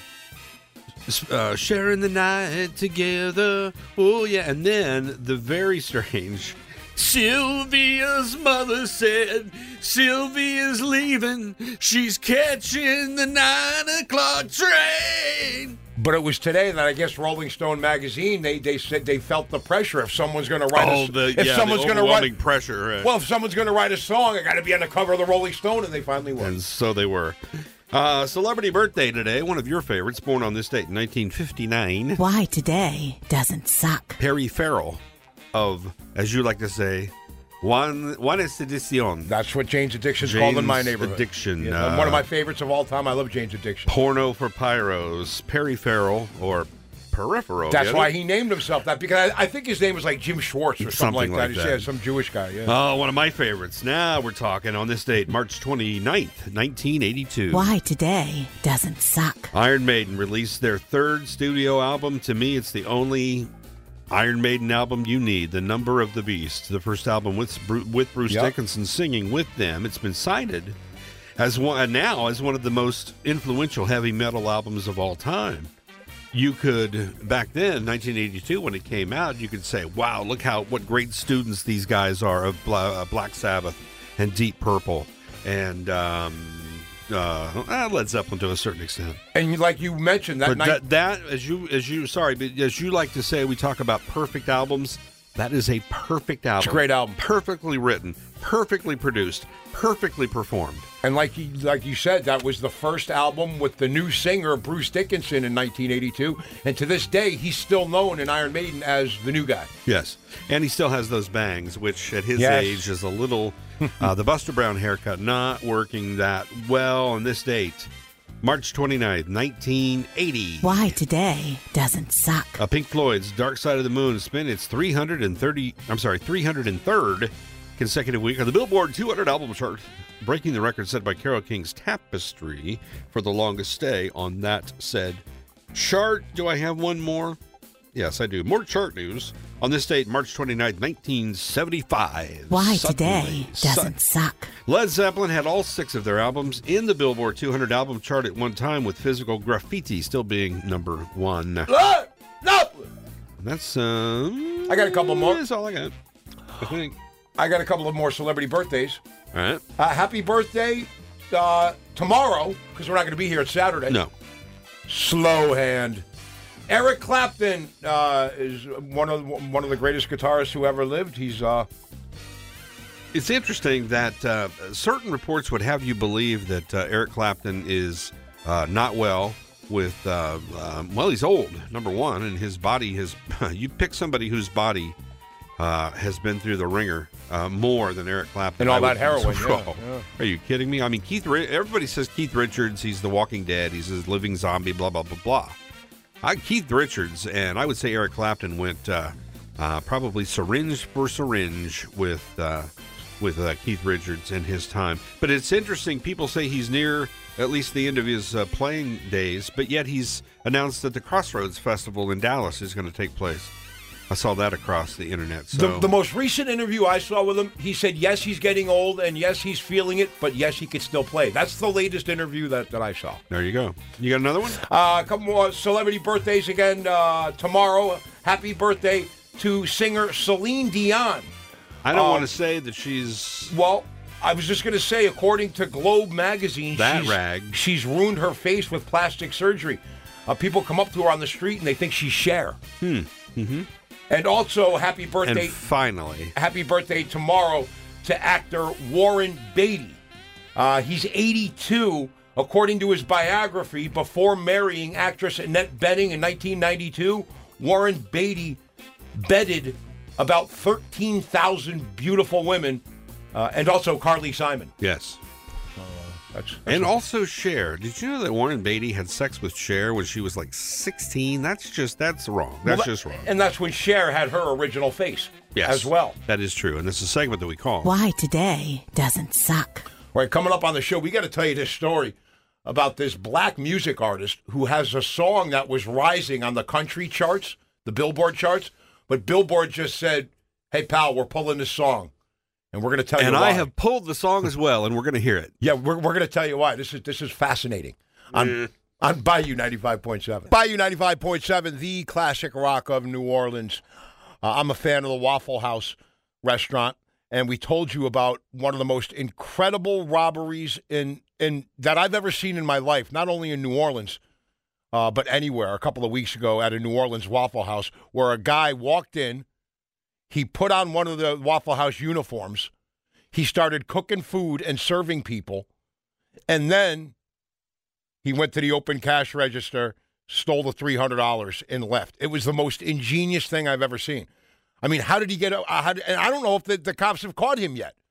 uh, Sharing the Night Together, oh yeah, and then the very strange, Sylvia's mother said, Sylvia's leaving, she's catching the nine o'clock train. But it was today that I guess Rolling Stone magazine they, they said they felt the pressure if someone's going to write Oh, a the, if yeah, someone's the going to overwhelming write pressure. Right. well if someone's going to write a song, I got to be on the cover of the Rolling Stone, and they finally were. And so they were. Uh, celebrity birthday today, one of your favorites, born on this date in nineteen fifty-nine. Why today doesn't suck. Perry Farrell of, as you like to say, Juan, Juanes Addiction. That's what Jane's Addiction's called in my Jane's neighborhood. Addiction, Yeah, uh, one of my favorites of all time. I love Jane's Addiction. Porno for Pyros. Perry Farrell, or Peripheral. That's get why it? he named himself that, because I, I think his name was like Jim Schwartz or something, Something like like that. He's- that. Yeah, some Jewish guy. Yeah. Oh, one of my favorites. Now we're talking on this date, March twenty-ninth, nineteen eighty-two. Why today doesn't suck. Iron Maiden released their third studio album. To me, it's the only Iron Maiden album you need, The Number of the Beast. The first album with, Bru- with Bruce Yep. Dickinson singing with them. It's been cited as one, now as one of the most influential heavy metal albums of all time. You could, back then, nineteen eighty-two, when it came out, you could say, wow, look how what great students these guys are of Bla- uh, Black Sabbath and Deep Purple and um, uh, Led Zeppelin to a certain extent. And like you mentioned, that But night. that, that, as you, as you, sorry, but as you like to say, we talk about perfect albums. That is a perfect album. It's a great album. Perfectly written, perfectly produced, perfectly performed. And like you, like you said, that was the first album with the new singer, Bruce Dickinson, in nineteen eighty-two. And to this day, he's still known in Iron Maiden as the new guy. Yes. And he still has those bangs, which at his Yes. age is a little, uh, the Buster Brown haircut not working that well on this date. March twenty-ninth, nineteen eighty. Why today doesn't suck. Uh, Pink Floyd's Dark Side of the Moon spent its three hundred thirty, I'm sorry, three hundred third consecutive week on the Billboard two hundred album chart, breaking the record set by Carole King's Tapestry for the longest stay on that said chart. Do I have one more? Yes, I do. More chart news on this date, March twenty-ninth, nineteen seventy-five. Why Suddenly today doesn't suck. Led Zeppelin had all six of their albums in the Billboard two hundred album chart at one time, with Physical Graffiti still being number one. Ah! No! That's, um... I got a couple more. That's all I got, I think. I got a couple of more celebrity birthdays. All right. Uh, happy birthday uh, tomorrow, because we're not going to be here. It's Saturday. No. Slow hand. Eric Clapton uh, is one of one of the greatest guitarists who ever lived. He's uh, It's interesting that uh, certain reports would have you believe that uh, Eric Clapton is uh, not well with, uh, uh, well, he's old, number one, and his body has, you pick somebody whose body uh, has been through the ringer uh, more than Eric Clapton. and all I that would- heroin. Oh, Yeah, yeah. Are you kidding me? I mean, Keith. Ri- Everybody says Keith Richards. He's the Walking Dead. He's a living zombie. Blah blah blah blah. I, Keith Richards and I would say Eric Clapton went uh, uh, probably syringe for syringe with uh, with uh, Keith Richards in his time. But it's interesting. People say he's near at least the end of his uh, playing days, but yet he's announced that the Crossroads Festival in Dallas is going to take place. I saw that across the internet. So. The, the most recent interview I saw with him, he said, yes, he's getting old, and yes, he's feeling it, but yes, he could still play. That's the latest interview that, that I saw. There you go. You got another one? Uh, a couple more celebrity birthdays again uh, tomorrow. Happy birthday to singer Celine Dion. I don't Um, want to say that she's... Well, I was just going to say, according to Globe magazine, That she's, rag. she's ruined her face with plastic surgery. Uh, people come up to her on the street and they think she's Cher. Hmm. Mm-hmm. And also, happy birthday, And finally... happy birthday tomorrow to actor Warren Beatty. Uh, he's eighty-two, according to his biography. Before marrying actress Annette Bening in nineteen ninety-two, Warren Beatty bedded about thirteen thousand beautiful women, uh, and also Carly Simon. Yes. That's, that's And also Cher. Did you know that Warren Beatty had sex with Cher when she was like sixteen? That's just, that's wrong. That's Well, that- just wrong. And that's when Cher had her original face Yes. as well. That is true. And this is a segment that we call. Why today doesn't suck. All right, coming up on the show, we got to tell you this story about this black music artist who has a song that was rising on the country charts, the Billboard charts, but Billboard just said, hey, pal, we're pulling this song, and we're going to tell And you why. I have pulled the song as well, and we're going to hear it. Yeah, we're, we're going to tell you why. This is this is fascinating. On, on Bayou ninety-five point seven. Bayou ninety-five point seven, the classic rock of New Orleans. Uh, I'm a fan of the Waffle House restaurant, and we told you about one of the most incredible robberies in in that I've ever seen in my life, not only in New Orleans, uh, but anywhere. A couple of weeks ago at a New Orleans Waffle House, where a guy walked in, he put on one of the Waffle House uniforms, he started cooking food and serving people, and then he went to the open cash register, stole the three hundred dollars, and left. It was the most ingenious thing I've ever seen. I mean, how did he get uh, how did, and I don't know if the, the cops have caught him yet.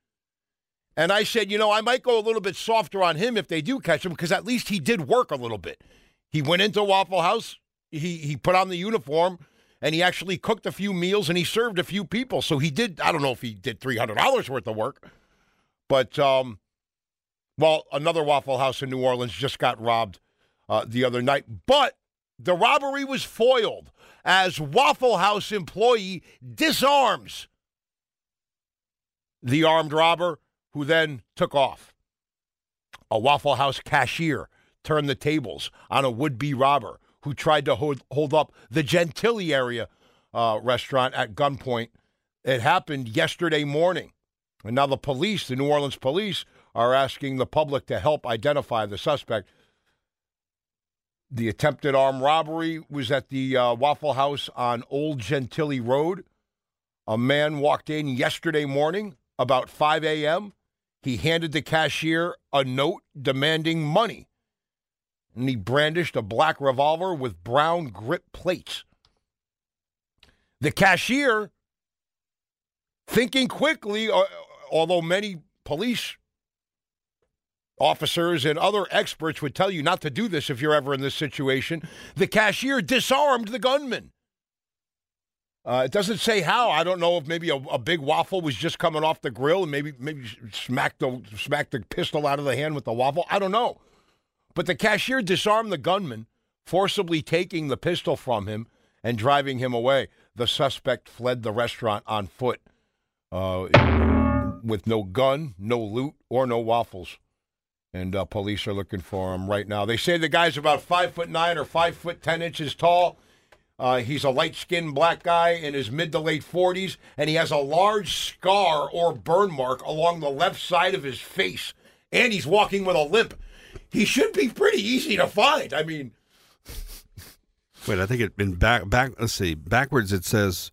And I said, you know, I might go a little bit softer on him if they do catch him, because at least he did work a little bit. He went into Waffle House, he he put on the uniform, and he actually cooked a few meals, and he served a few people. So he did, I don't know if he did three hundred dollars worth of work, but, um, well, another Waffle House in New Orleans just got robbed uh, the other night. But the robbery was foiled as Waffle House employee disarms the armed robber, who then took off. A Waffle House cashier turned the tables on a would-be robber who tried to hold, hold up the Gentilly area uh, restaurant at gunpoint. It happened yesterday morning. And now the police, the New Orleans police, are asking the public to help identify the suspect. The attempted armed robbery was at the uh, Waffle House on Old Gentilly Road. A man walked in yesterday morning about five a.m. He handed the cashier a note demanding money, and he brandished a black revolver with brown grip plates. The cashier, thinking quickly, uh, although many police officers and other experts would tell you not to do this if you're ever in this situation, the cashier disarmed the gunman. Uh, it doesn't say how. I don't know if maybe a, a big waffle was just coming off the grill and maybe maybe smacked the smacked the pistol out of the hand with the waffle. I don't know. But the cashier disarmed the gunman, forcibly taking the pistol from him and driving him away. The suspect fled the restaurant on foot uh, with no gun, no loot, or no waffles. And uh, police are looking for him right now. They say the guy's about five foot nine or five foot ten inches tall. Uh, he's a light-skinned black guy in his mid to late forties, and he has a large scar or burn mark along the left side of his face, and he's walking with a limp. He should be pretty easy to find. I mean, wait, I think it in back back. Let's see, backwards it says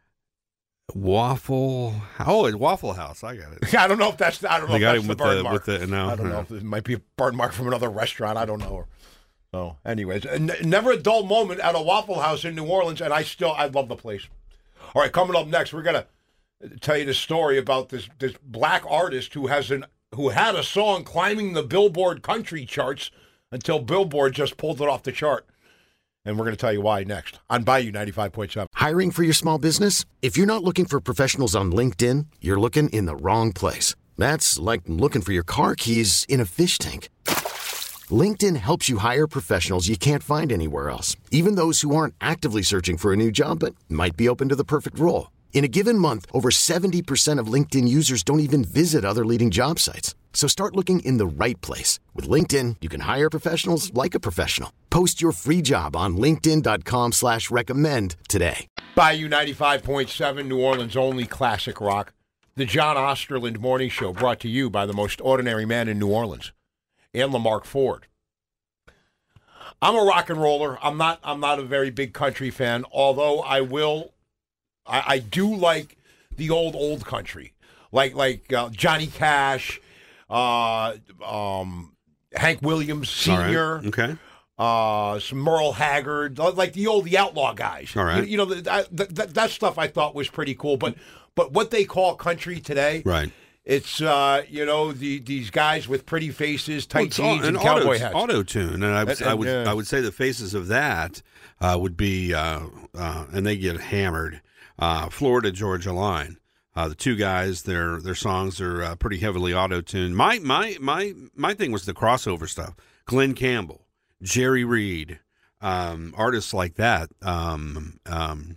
Waffle. Oh, it's Waffle House. I got it. I don't know if that's. I don't know. They if got that's him the with burn the mark. with the no. I don't no. know if it might be a burn mark from another restaurant. I don't know. So, anyways, n- never a dull moment at a Waffle House in New Orleans, and I still I love the place. All right, coming up next, we're gonna tell you the story about this this black artist who has an who had a song climbing the Billboard country charts until Billboard just pulled it off the chart, and we're gonna tell you why next on Bayou ninety-five point seven. Hiring for your small business? If you're not looking for professionals on LinkedIn, you're looking in the wrong place. That's like looking for your car keys in a fish tank. LinkedIn helps you hire professionals you can't find anywhere else, even those who aren't actively searching for a new job but might be open to the perfect role. In a given month, over seventy percent of LinkedIn users don't even visit other leading job sites. So start looking in the right place. With LinkedIn, you can hire professionals like a professional. Post your free job on linkedin.com slash recommend today. Bayou ninety-five point seven, New Orleans' only classic rock. The John Osterland Morning Show, brought to you by the most ordinary man in New Orleans, and Lamarck Ford. I'm a rock and roller. I'm not I'm not a very big country fan, although I will, I, I do like the old, old country. Like like uh, Johnny Cash, uh, um, Hank Williams Senior, Right. Okay. uh, some Merle Haggard, like the old, the outlaw guys. All right. You, you know, that, that, that stuff I thought was pretty cool. But but what they call country today, Right. it's, uh, you know, the these guys with pretty faces, tight Well, it's jeans, au- and an cowboy auto, hats. auto tune, and I would, And- I would, and, uh, I would say the faces of that uh, would be, uh, uh, and they get hammered. Uh, Florida Georgia Line, uh, the two guys, their their songs are uh, pretty heavily auto tuned. My my my my thing was the crossover stuff. Glenn Campbell, Jerry Reed, um, artists like that. Um, um,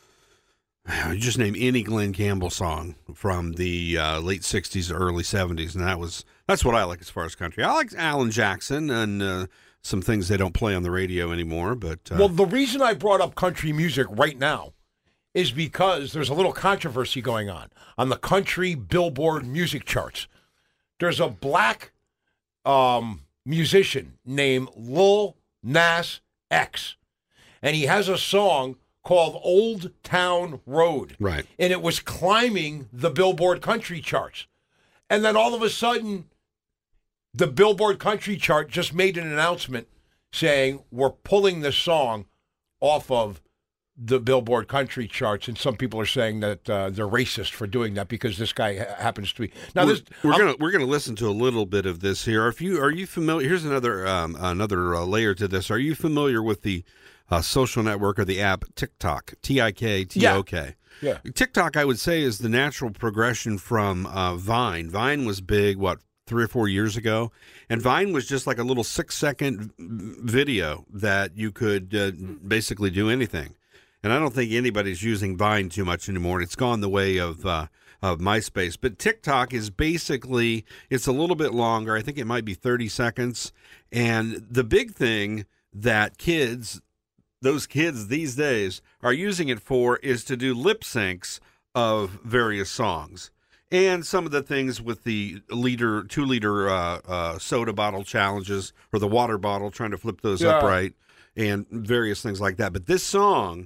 you just name any Glenn Campbell song from the uh, late sixties, early seventies, and that was that's what I like as far as country. I like Alan Jackson and uh, some things they don't play on the radio anymore. But uh, Well, the reason I brought up country music right now is because there's a little controversy going on on the country Billboard music charts. There's a black um, musician named Lil Nas X, and he has a song called Old Town Road. Right. And it was climbing the Billboard country charts. And then all of a sudden, the Billboard country chart just made an announcement saying we're pulling this song off of the Billboard country charts, and some people are saying that uh, they're racist for doing that because this guy ha- happens to be. Now, we're, this we're I'm- gonna we're gonna listen to a little bit of this here. If you are you familiar? Here's another um, another uh, layer to this. Are you familiar with the uh, social network or the app TikTok? T I K T O K. Yeah. TikTok, I would say, is the natural progression from uh, Vine. Vine was big, what, three or four years ago? And Vine was just like a little six-second video that you could uh, basically do anything. And I don't think anybody's using Vine too much anymore. It's gone the way of uh, of MySpace. But TikTok is basically, it's a little bit longer. I think it might be thirty seconds. And the big thing that kids, those kids these days are using it for is to do lip syncs of various songs. And some of the things with the liter, two liter uh, uh, soda bottle challenges or the water bottle, trying to flip those Yeah. upright and various things like that. But this song,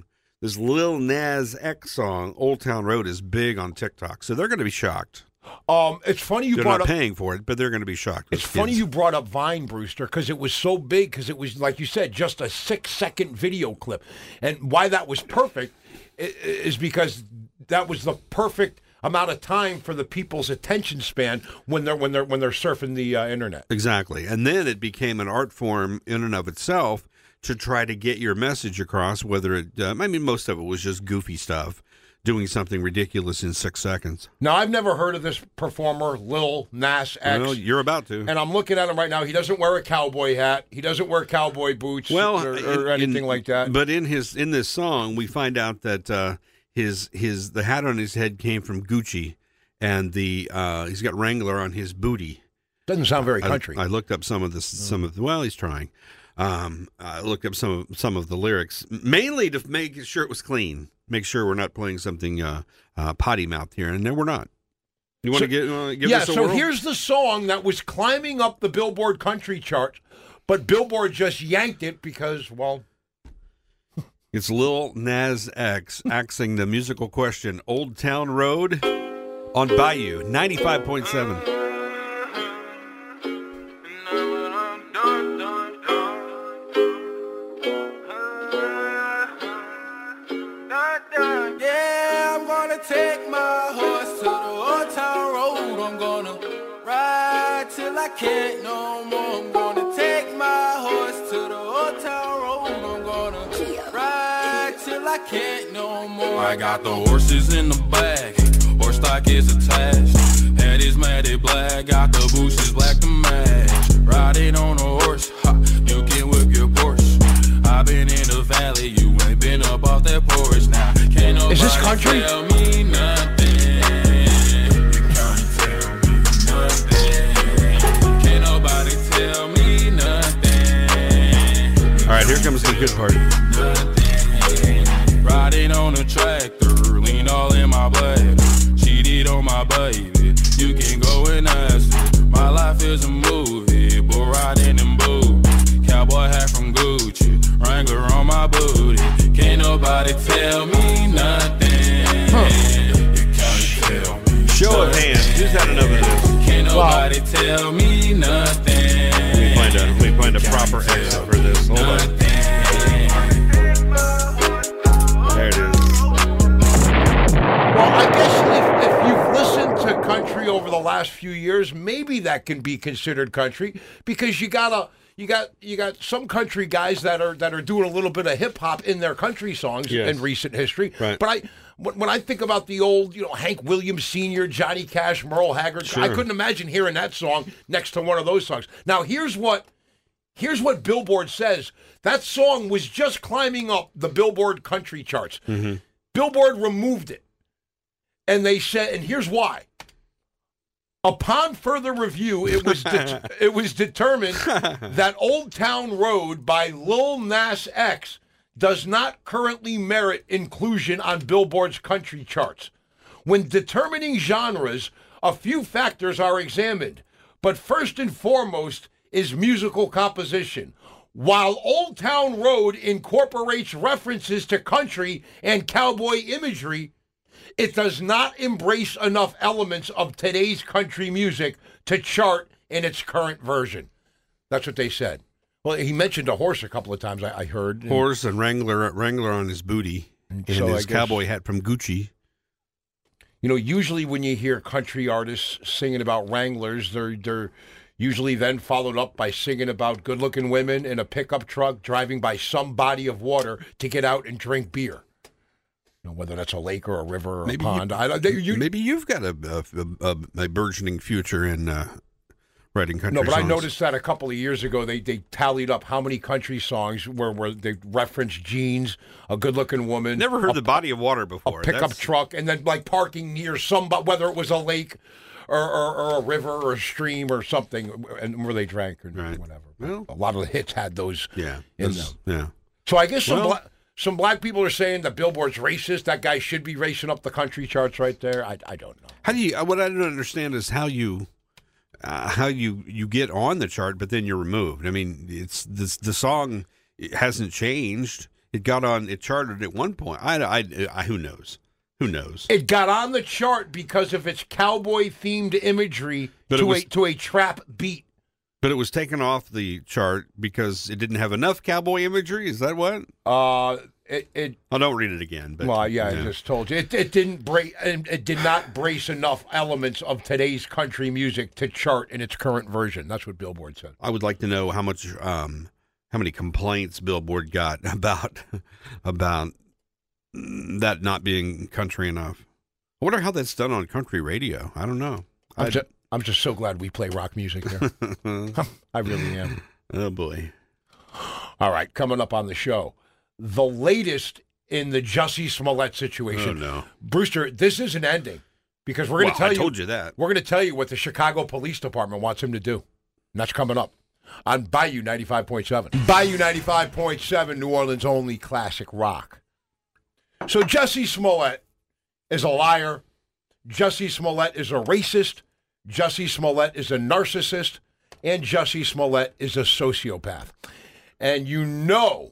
this Lil Nas X song, Old Town Road, is big on TikTok. So they're going to be shocked. Um, it's funny you They're brought not up. paying for it, but they're going to be shocked. It's those funny kids. you brought up Vine, Brewster, because it was so big, because it was, like you said, just a six-second video clip. And why that was perfect i- is because that was the perfect amount of time for the people's attention span when they're when they're when they're surfing the uh, internet. Exactly. And then it became an art form in and of itself to try to get your message across, whether it, uh, I mean, most of it was just goofy stuff, doing something ridiculous in six seconds. Now, I've never heard of this performer, Lil Nas X. Well, you're about to. And I'm looking at him right now. He doesn't wear a cowboy hat. He doesn't wear cowboy boots Well, or, or in- anything in- like that. But in his in this song, we find out that uh, his his the hat on his head came from Gucci, and the uh, he's got Wrangler on his booty. Doesn't sound very I- country. I, looked up some of this, some of the, well, he's trying. Um, I looked up some of some of the lyrics, mainly to make sure it was clean, make sure we're not playing something uh, uh, potty mouthed here, and then we're not. You want So- to get uh, give yeah, this a so whirl? here's the song that was climbing up the Billboard country chart, but Billboard just yanked it because, well, It's Lil Nas X axing the musical question, Old Town Road on Bayou, ninety-five point seven. Yeah, I'm gonna take my horse to the old town road. I'm gonna ride till I can't no more. I'm gonna take my horse to the old town road. I'm gonna ride till I can't no more. I got the horses in the bag, horse stock is attached. Head is matted black, got the bushes black to match. Riding on a horse, ha, you can whip your Porsche. I've been in the valley, you ain't been up off that porch now. Can't nobody Is this country? tell me nothing. You can't tell me nothing. Can't nobody tell me nothing. All right, here comes the good part. Nothing. Riding on a tractor, lean all in my blood. Cheated on my baby, you can go and ask her. My life is a movie, bull riding in boots. Cowboy hat from Gucci, Wrangler on my booty. Can't nobody tell me nothing. You can't tell me. Show of hands. Who's had enough of this? Can't nobody tell me nothing. Let me find a, let me find a proper exit for this. Hold on. There it is. well, I guess if, if you've listened to country over the last few years, maybe that can be considered country because you gotta. You got you got some country guys that are that are doing a little bit of hip hop in their country songs Yes. in recent history. Right. But I when when I think about the old, you know, Hank Williams Senior, Johnny Cash, Merle Haggard, I Sure. couldn't imagine hearing that song next to one of those songs. Now here's what here's what Billboard says. That song was just climbing up the Billboard country charts. Mm-hmm. Billboard removed it. And they said, and here's why. Upon further review, it was det- it was determined that Old Town Road by Lil Nas X does not currently merit inclusion on Billboard's country charts. When determining genres, a few factors are examined, but first and foremost is musical composition. While Old Town Road incorporates references to country and cowboy imagery, it does not embrace enough elements of today's country music to chart in its current version. That's what they said. Well, he mentioned a horse a couple of times, I, I heard. Horse and Wrangler, Wrangler on his booty, and so I his guess- cowboy hat from Gucci. You know, usually when you hear country artists singing about Wranglers, they're they're usually then followed up by singing about good-looking women in a pickup truck driving by some body of water to get out and drink beer. You know, whether that's a lake or a river or Maybe a you- pond. I don't. they- You, Maybe you've got a a, a, a burgeoning future in uh, writing country no, but songs. I noticed that a couple of years ago they, they tallied up how many country songs where where they referenced jeans, a good-looking woman, Never heard a, the body of water a before. pickup That's- truck, and then like parking near some, whether it was a lake or, or, or a river or a stream or something, and where they drank or Right. whatever. Well- a lot of the hits had those Yeah. in that's- them. Yeah. So I guess some Well- bla- some black people are saying that Billboard's racist. That guy should be racing up the country charts right there. I, I don't know. How do you? What I don't understand is how you, uh, how you you get on the chart, but then you're removed. I mean, it's this the song hasn't changed. It got on, it charted at one point. I, I, I who knows? Who knows? It got on the chart because of its cowboy-themed imagery But it to, was- a, to a trap beat. But it was taken off the chart because it didn't have enough cowboy imagery. Is that what? Uh, it, it I don't read it again. But well, yeah, I just told you it. It didn't break. It did not brace enough elements of today's country music to chart in its current version. That's what Billboard said. I would like to know how much, um, how many complaints Billboard got about about that not being country enough. I wonder how that's done on country radio. I don't know. I'm I- just, I'm just so glad we play rock music here. I really am. Oh boy. All right, coming up on the show, the latest in the Jussie Smollett situation. Oh no, Brewster, this isn't ending because we're going well, to tell I you. told you that. We're going to tell you what the Chicago Police Department wants him to do. And that's coming up on Bayou ninety-five point seven. Bayou ninety-five point seven, New Orleans' only classic rock. So Jussie Smollett is a liar. Jussie Smollett is a racist. Jussie Smollett is a narcissist. And Jussie Smollett is a sociopath. And you know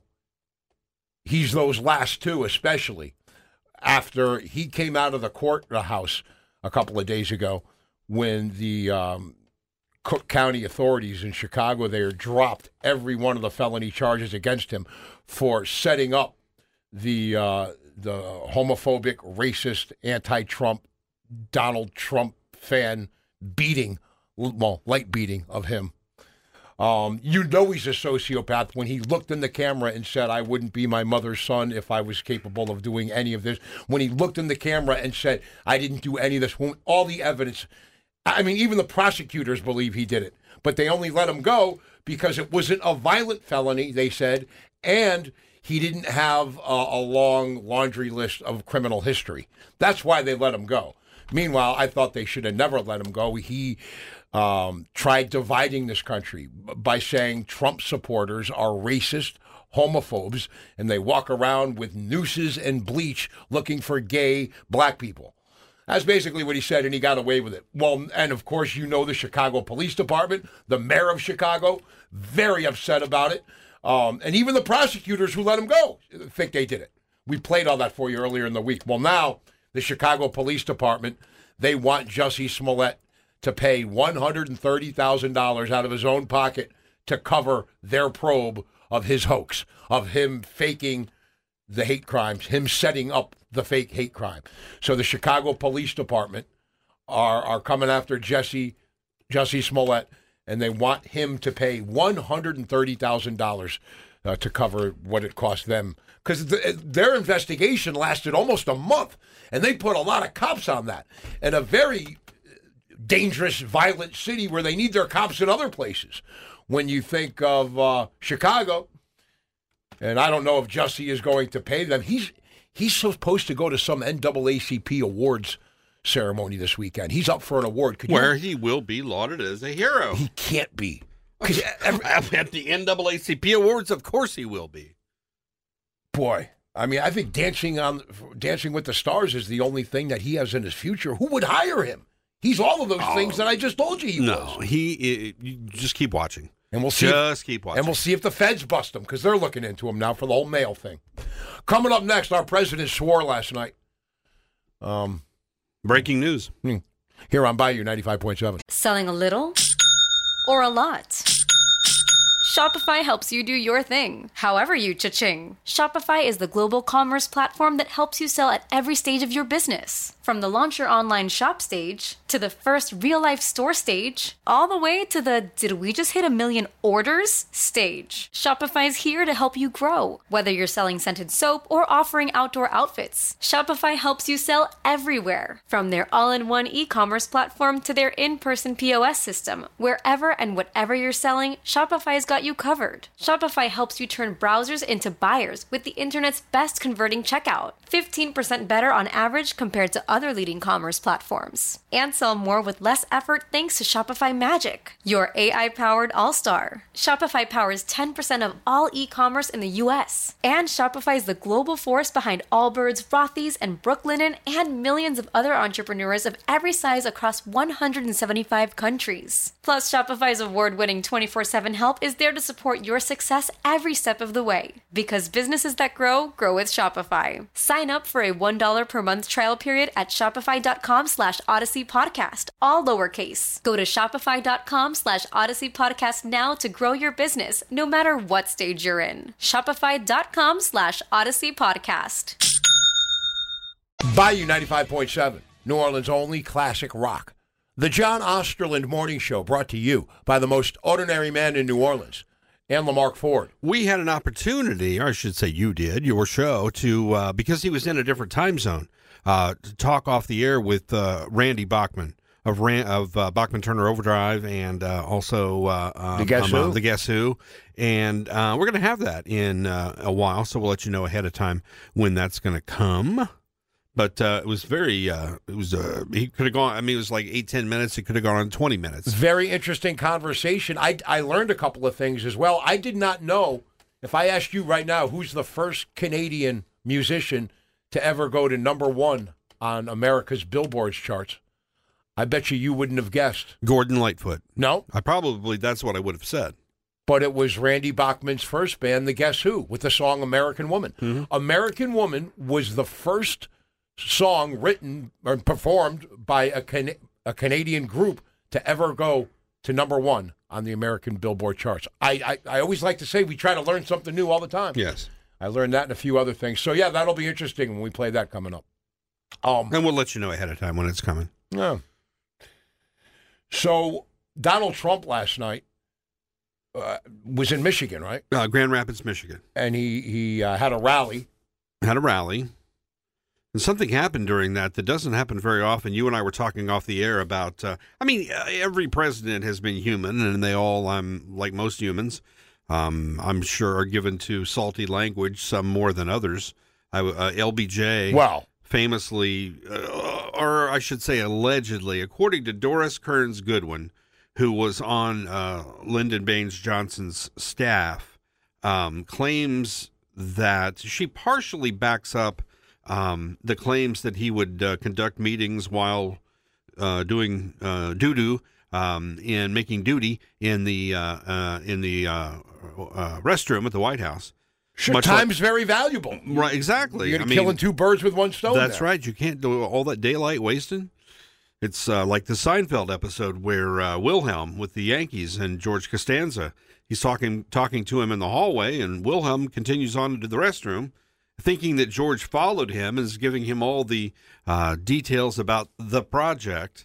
he's those last two, especially after he came out of the courthouse a couple of days ago when the um, Cook County authorities in Chicago there dropped every one of the felony charges against him for setting up the uh, the homophobic, racist, anti-Trump, Donald Trump fan beating, well, light beating of him. Um, you know he's a sociopath when he looked in the camera and said, I wouldn't be my mother's son if I was capable of doing any of this. When he looked in the camera and said, I didn't do any of this. When all the evidence, I mean, even the prosecutors believe he did it. But they only let him go because it wasn't a violent felony, they said, and he didn't have a, a long laundry list of criminal history. That's why they let him go. Meanwhile, I thought they should have never let him go. He um, tried dividing this country by saying Trump supporters are racist, homophobes, and they walk around with nooses and bleach looking for gay black people. That's basically what he said, and he got away with it. Well, and of course, you know the Chicago Police Department, the mayor of Chicago, very upset about it. Um, and even the prosecutors who let him go think they did it. We played all that for you earlier in the week. Well, now the Chicago Police Department, they want Jussie Smollett to pay one hundred thirty thousand dollars out of his own pocket to cover their probe of his hoax, of him faking the hate crimes, him setting up the fake hate crime. So the Chicago Police Department are, are coming after Jussie, Jussie Smollett, and they want him to pay one hundred thirty thousand dollars uh, to cover what it cost them. Because the, their investigation lasted almost a month, and they put a lot of cops on that. In a very dangerous, violent city where they need their cops in other places. When you think of uh, Chicago, and I don't know if Jussie is going to pay them. He's he's supposed to go to some N double A C P awards ceremony this weekend. He's up for an award. Could Where you, he will be lauded as a hero. he can't be. 'Cause every- At the N double A C P Awards, of course he will be. Boy, I mean, I think Dancing on Dancing with the Stars is the only thing that he has in his future. Who would hire him? He's all of those Oh, things that I just told you he No, was. he. It, you just keep watching. And we'll see. if- Just keep watching. And we'll see if the feds bust him because they're looking into him now for the whole mail thing. Coming up next, our president swore last night. Um, Breaking news. here on Bayou ninety-five point seven. Selling a little or a lot? Shopify helps you do your thing, however you cha-ching. Shopify is the global commerce platform that helps you sell at every stage of your business. From the launch your online shop stage, to the first real-life store stage, all the way to the did we just hit a million orders stage. Shopify's here to help you grow. Whether you're selling scented soap or offering outdoor outfits, Shopify helps you sell everywhere. From their all-in-one e-commerce platform to their in-person P O S system. Wherever and whatever you're selling, Shopify's got you covered. Shopify helps you turn browsers into buyers with the internet's best converting checkout. fifteen percent better on average compared to other leading commerce platforms. And sell more with less effort thanks to Shopify Magic, your A I-powered all-star. Shopify powers ten percent of all e-commerce in the U S. And Shopify is the global force behind Allbirds, Rothy's, and Brooklinen, and millions of other entrepreneurs of every size across one hundred seventy-five countries. Plus, Shopify's award-winning twenty-four seven help is there to support your success every step of the way. Because businesses that grow, grow with Shopify. Sign up for a one dollar per month trial period at shopify.com slash Odyssey Podcast, all lowercase. Go to shopify.com slash Odyssey Podcast now to grow your business, no matter what stage you're in. Shopify.com slash Odyssey Podcast. Bayou ninety-five point seven, New Orleans' only classic rock. The John Osterland Morning Show, brought to you by the most ordinary man in New Orleans, and Lamarck Ford. We had an opportunity, or I should say you did, your show, to uh, because he was in a different time zone, uh, to talk off the air with uh, Randy Bachman of Ran- of uh, Bachman Turner Overdrive, and uh, also uh, um, the Guess um, Who. Uh, the Guess Who, and uh, we're going to have that in uh, a while, so we'll let you know ahead of time when that's going to come. But uh, it was very, uh, it was, uh, he could have gone, I mean, it was like eight, ten minutes. It could have gone on twenty minutes. Very interesting conversation. I, I learned a couple of things as well. I did not know, if I asked you right now, who's the first Canadian musician to ever go to number one on America's Billboard charts, I bet you you wouldn't have guessed. Gordon Lightfoot. No. I probably, that's what I would have said. But it was Randy Bachman's first band, the Guess Who, with the song American Woman. Mm-hmm. American Woman was the first song written or performed by a, Can- a Canadian group to ever go to number one on the American Billboard charts. I, I, I always like to say we try to learn something new all the time. Yes. I learned that and a few other things. So, yeah, that'll be interesting when we play that coming up. Um, And we'll let you know ahead of time when it's coming. Yeah. So, Donald Trump last night uh, was in Michigan, right? Uh, Grand Rapids, Michigan. And he, he uh, had a rally. Had a rally. And something happened during that that doesn't happen very often. You and I were talking off the air about, uh, I mean, every president has been human, and they all, um, like most humans, um, I'm sure are given to salty language, some more than others. I, uh, L B J Wow. famously, uh, or I should say allegedly, according to Doris Kearns Goodwin, who was on uh, Lyndon Baines Johnson's staff, um, claims that she partially backs up Um, the claims that he would uh, conduct meetings while uh, doing uh, doo-doo um, and making duty in the uh, uh, in the uh, uh, restroom at the White House. Sure, Much time's like, very valuable. Right, exactly. You're I mean, killing two birds with one stone. That's there. right. You can't do all that daylight wasting. It's uh, like the Seinfeld episode where uh, Wilhelm with the Yankees and George Costanza, he's talking talking to him in the hallway, and Wilhelm continues on into the restroom, thinking that George followed him and is giving him all the uh, details about the project.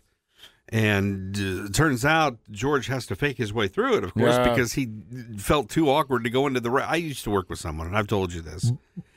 And uh, turns out George has to fake his way through it, of course, Yeah. because he felt too awkward to go into the... Re- I used to work with someone, and I've told you this,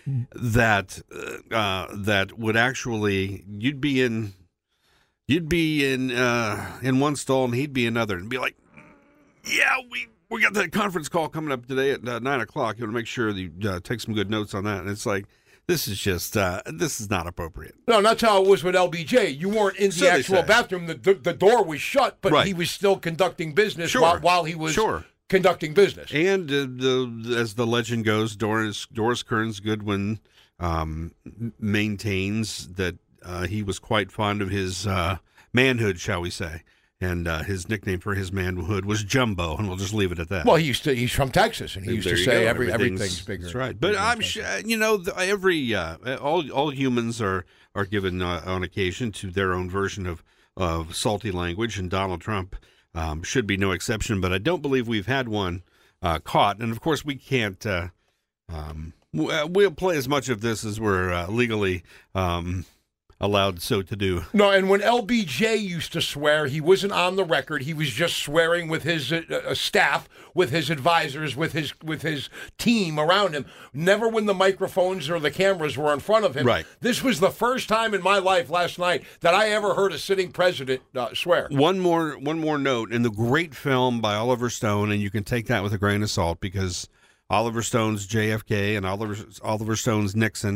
that uh, uh, that would actually... You'd be in... You'd be in uh, in one stall, and he'd be in another, and be like, yeah, we... We got that conference call coming up today at uh, nine o'clock. You want to make sure that you uh, take some good notes on that. And it's like, this is just, uh, this is not appropriate. No, that's how it was with L B J. You weren't in the So they actual say. bathroom. The, the the door was shut, but Right. he was still conducting business Sure. while, while he was Sure. conducting business. And uh, the as the legend goes, Doris Doris Kearns Goodwin um, maintains that uh, he was quite fond of his uh, manhood, shall we say. And uh, his nickname for his manhood was Jumbo, and we'll just leave it at that. Well, he used to, he's from Texas, and he used There to you say go. every Everything's- everything's bigger. That's right. But I'm sure, you know, the, every uh, all all humans are are given uh, on occasion to their own version of of salty language, and Donald Trump um, should be no exception. But I don't believe we've had one uh, caught, and of course we can't. Uh, um, we'll play as much of this as we're uh, legally um, allowed so to do. No, and when L B J used to swear, he wasn't on the record. He was just swearing with his uh, uh, staff, with his advisors, with his with his team around him. Never when the microphones or the cameras were in front of him. Right. This was the first time in my life last night that I ever heard a sitting president uh, swear. One more one more note in the great film by Oliver Stone, and you can take that with a grain of salt because Oliver Stone's J F K and Oliver Oliver Stone's Nixon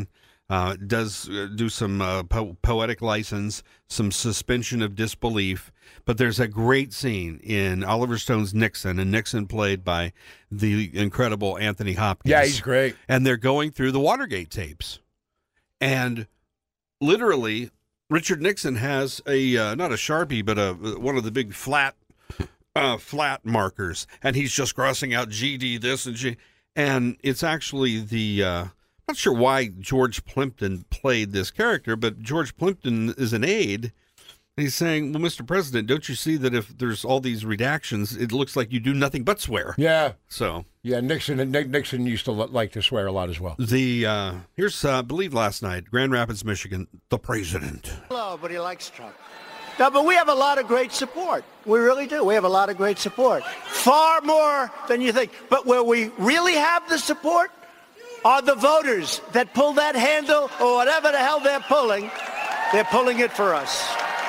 uh, does uh, do some uh, po- poetic license, some suspension of disbelief. But there's a great scene in Oliver Stone's Nixon, and Nixon played by the incredible Anthony Hopkins. Yeah, he's great. And they're going through the Watergate tapes. And literally, Richard Nixon has a, uh, not a Sharpie, but a one of the big flat uh, flat markers. And he's just crossing out G D this and G. And it's actually the, uh, I'm not sure why George Plimpton played this character, but George Plimpton is an aide. And he's saying, well, Mister President, don't you see that if there's all these redactions, it looks like you do nothing but swear? Yeah. So. Yeah, Nixon Nixon used to like to swear a lot as well. The uh, Here's, uh, I believe last night, Grand Rapids, Michigan, the president. Hello, but he likes Trump. No, but we have a lot of great support. We really do. We have a lot of great support. Far more than you think. But where we really have the support are the voters that pull that handle or whatever the hell they're pulling. They're pulling it for us.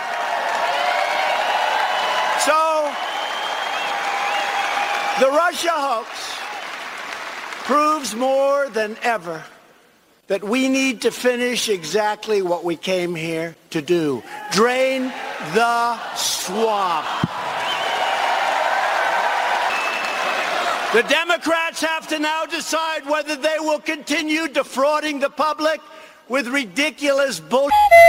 So, the Russia hoax proves more than ever that we need to finish exactly what we came here to do. Drain the swamp. The Democrats have to now decide whether they will continue defrauding the public with ridiculous bullshit.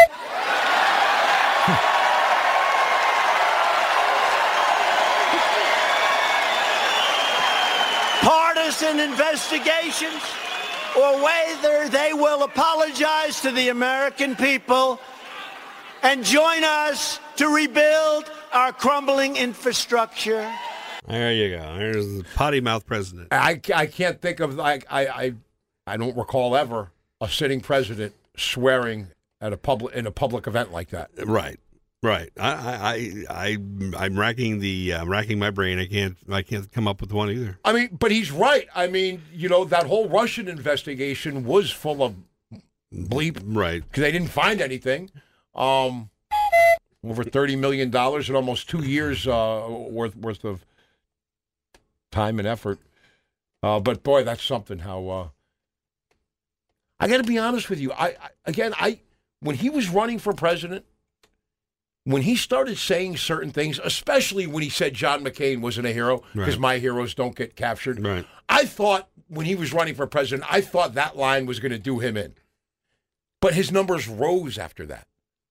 Partisan investigations, or whether they will apologize to the American people and join us to rebuild our crumbling infrastructure. There you go. There's the potty mouth president. I, I can't think of, like, I, I I don't recall ever a sitting president swearing at a public in a public event like that. Right. Right. I I I I'm racking the uh, racking my brain. I can't I can't come up with one either. I mean, but he's right. I mean, you know, that whole Russian investigation was full of bleep, right? Because they didn't find anything. Um, over thirty million dollars in almost two years uh, worth worth of time and effort. Uh, but boy, that's something. How uh, I got to be honest with you. I, I again, I when he was running for president. When he started saying certain things, especially when he said John McCain wasn't a hero, because right. my heroes don't get captured, right. I thought when he was running for president, I thought that line was going to do him in. But his numbers rose after that.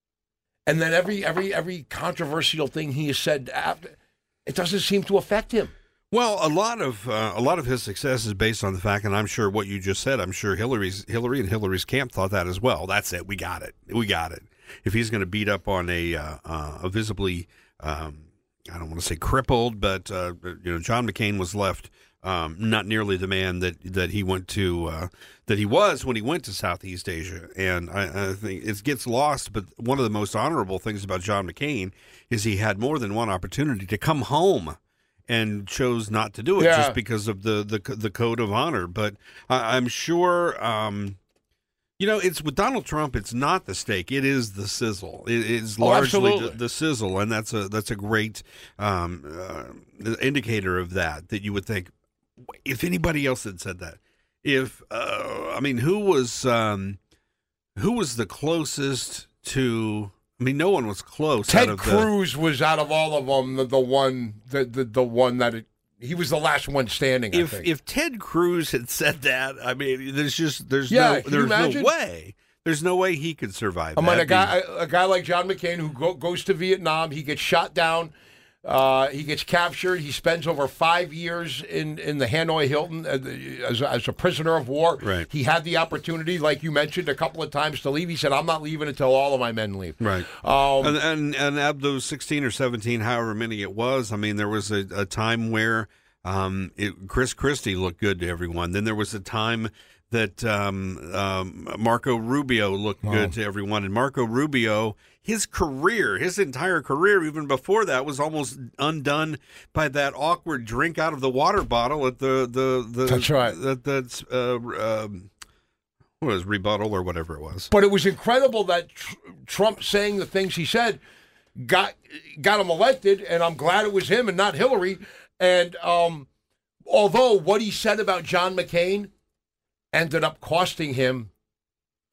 And then every every every controversial thing he has said after, it doesn't seem to affect him. Well, a lot of uh, a lot of his success is based on the fact, and I'm sure what you just said, I'm sure Hillary's Hillary and Hillary's camp thought that as well. That's it. We got it. We got it. If he's going to beat up on a uh, uh, a visibly, um, I don't want to say crippled, but uh, you know, John McCain was left um, not nearly the man that that he went to uh, that he was when he went to Southeast Asia, and I, I think it gets lost. But one of the most honorable things about John McCain is he had more than one opportunity to come home and chose not to do it yeah. just because of the the the code of honor. But I, I'm sure. Um, You know, it's with Donald Trump. It's not the steak; it is the sizzle. It is largely oh, the, the sizzle, and that's a that's a great um, uh, indicator of that. That you would think, if anybody else had said that, if uh, I mean, who was um, who was the closest to? I mean, no one was close. Ted out of Cruz the, was out of all of them the, the one the, the the one that it, he was the last one standing. If I think. if Ted Cruz had said that, I mean, there's just there's yeah, no there's imagine? no way. There's no way he could survive. I mean, a That'd guy a, a guy like John McCain who go, goes to Vietnam, he gets shot down, uh, he gets captured, he spends over five years in, in the Hanoi Hilton as a, as a prisoner of war. Right. He had the opportunity, like you mentioned, a couple of times to leave. He said, "I'm not leaving until all of my men leave." Right. Um, and, and and of those sixteen or seventeen, however many it was, I mean, there was a, a time where um, it, Chris Christie looked good to everyone. Then there was a time that um, um, Marco Rubio looked Wow. good to everyone. And Marco Rubio, his career, his entire career, even before that, was almost undone by that awkward drink out of the water bottle at the the, the That's right. That that's uh, um, what was it, rebuttal or whatever it was. But it was incredible that tr- Trump saying the things he said got got him elected, and I'm glad it was him and not Hillary. And um, although what he said about John McCain ended up costing him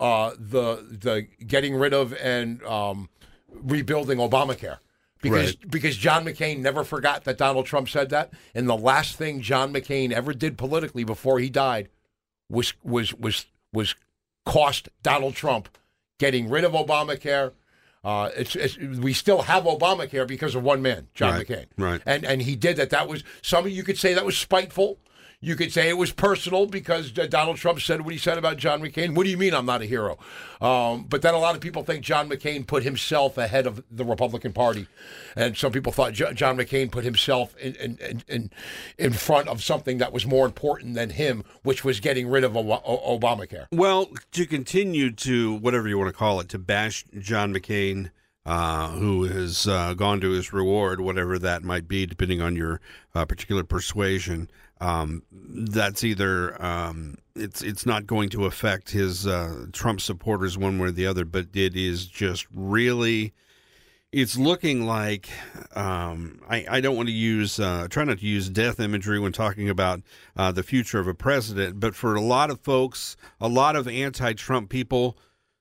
uh, the the getting rid of and um, rebuilding Obamacare. Because Right. because John McCain never forgot that Donald Trump said that. And the last thing John McCain ever did politically before he died was was was was cost Donald Trump getting rid of Obamacare. Uh, it's, it's we still have Obamacare because of one man, John Right, McCain. right. And and he did that. That was some of you could say that was spiteful. You could say it was personal because uh, Donald Trump said what he said about John McCain. What do you mean I'm not a hero? Um, but then a lot of people think John McCain put himself ahead of the Republican Party. And some people thought Jo- John McCain put himself in, in, in, in, in front of something that was more important than him, which was getting rid of o- o- Obamacare. Well, to continue to, whatever you want to call it, to bash John McCain, uh, who has uh, gone to his reward, whatever that might be, depending on your uh, particular persuasion, um, that's either um, it's it's not going to affect his uh, Trump supporters one way or the other, but it is just really, it's looking like, um, I, I don't want to use, uh, try not to use death imagery when talking about uh, the future of a president, but for a lot of folks, a lot of anti-Trump people,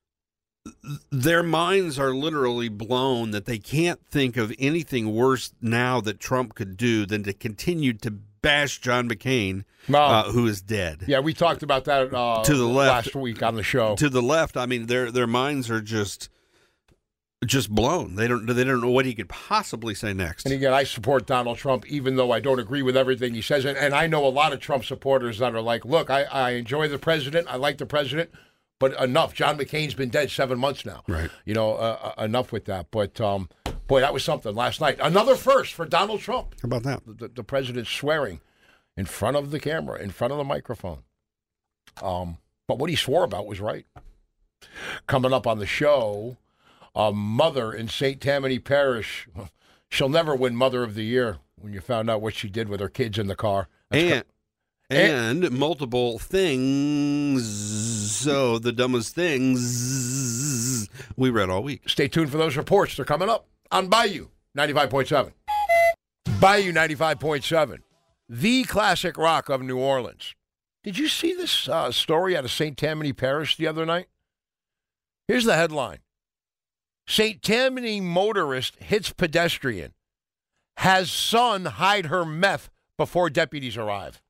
their minds are literally blown that they can't think of anything worse now that Trump could do than to continue to bash John McCain, No. uh, who is dead. Yeah, we talked about that uh, To the left. last week on the show. To the left, I mean, their their minds are just just blown. They don't they don't know what he could possibly say next. And again, I support Donald Trump, even though I don't agree with everything he says. And, and I know a lot of Trump supporters that are like, look, I, I enjoy the president. I like the president. But enough. John McCain's been dead seven months now. Right. You know, uh, uh, enough with that. But, um, boy, that was something last night. Another first for Donald Trump. How about that? The, the president swearing in front of the camera, in front of the microphone. Um, but what he swore about was right. Coming up on the show, a mother in Saint Tammany Parish. She'll never win Mother of the Year when you found out what she did with her kids in the car. That's And, and multiple things. So the dumbest things we read all week. Stay tuned for those reports. They're coming up on Bayou ninety-five point seven. Bayou ninety-five point seven, the classic rock of New Orleans. Did you see this uh, story out of Saint Tammany Parish the other night? Here's the headline. Saint Tammany motorist hits pedestrian. Has son hide her meth before deputies arrive.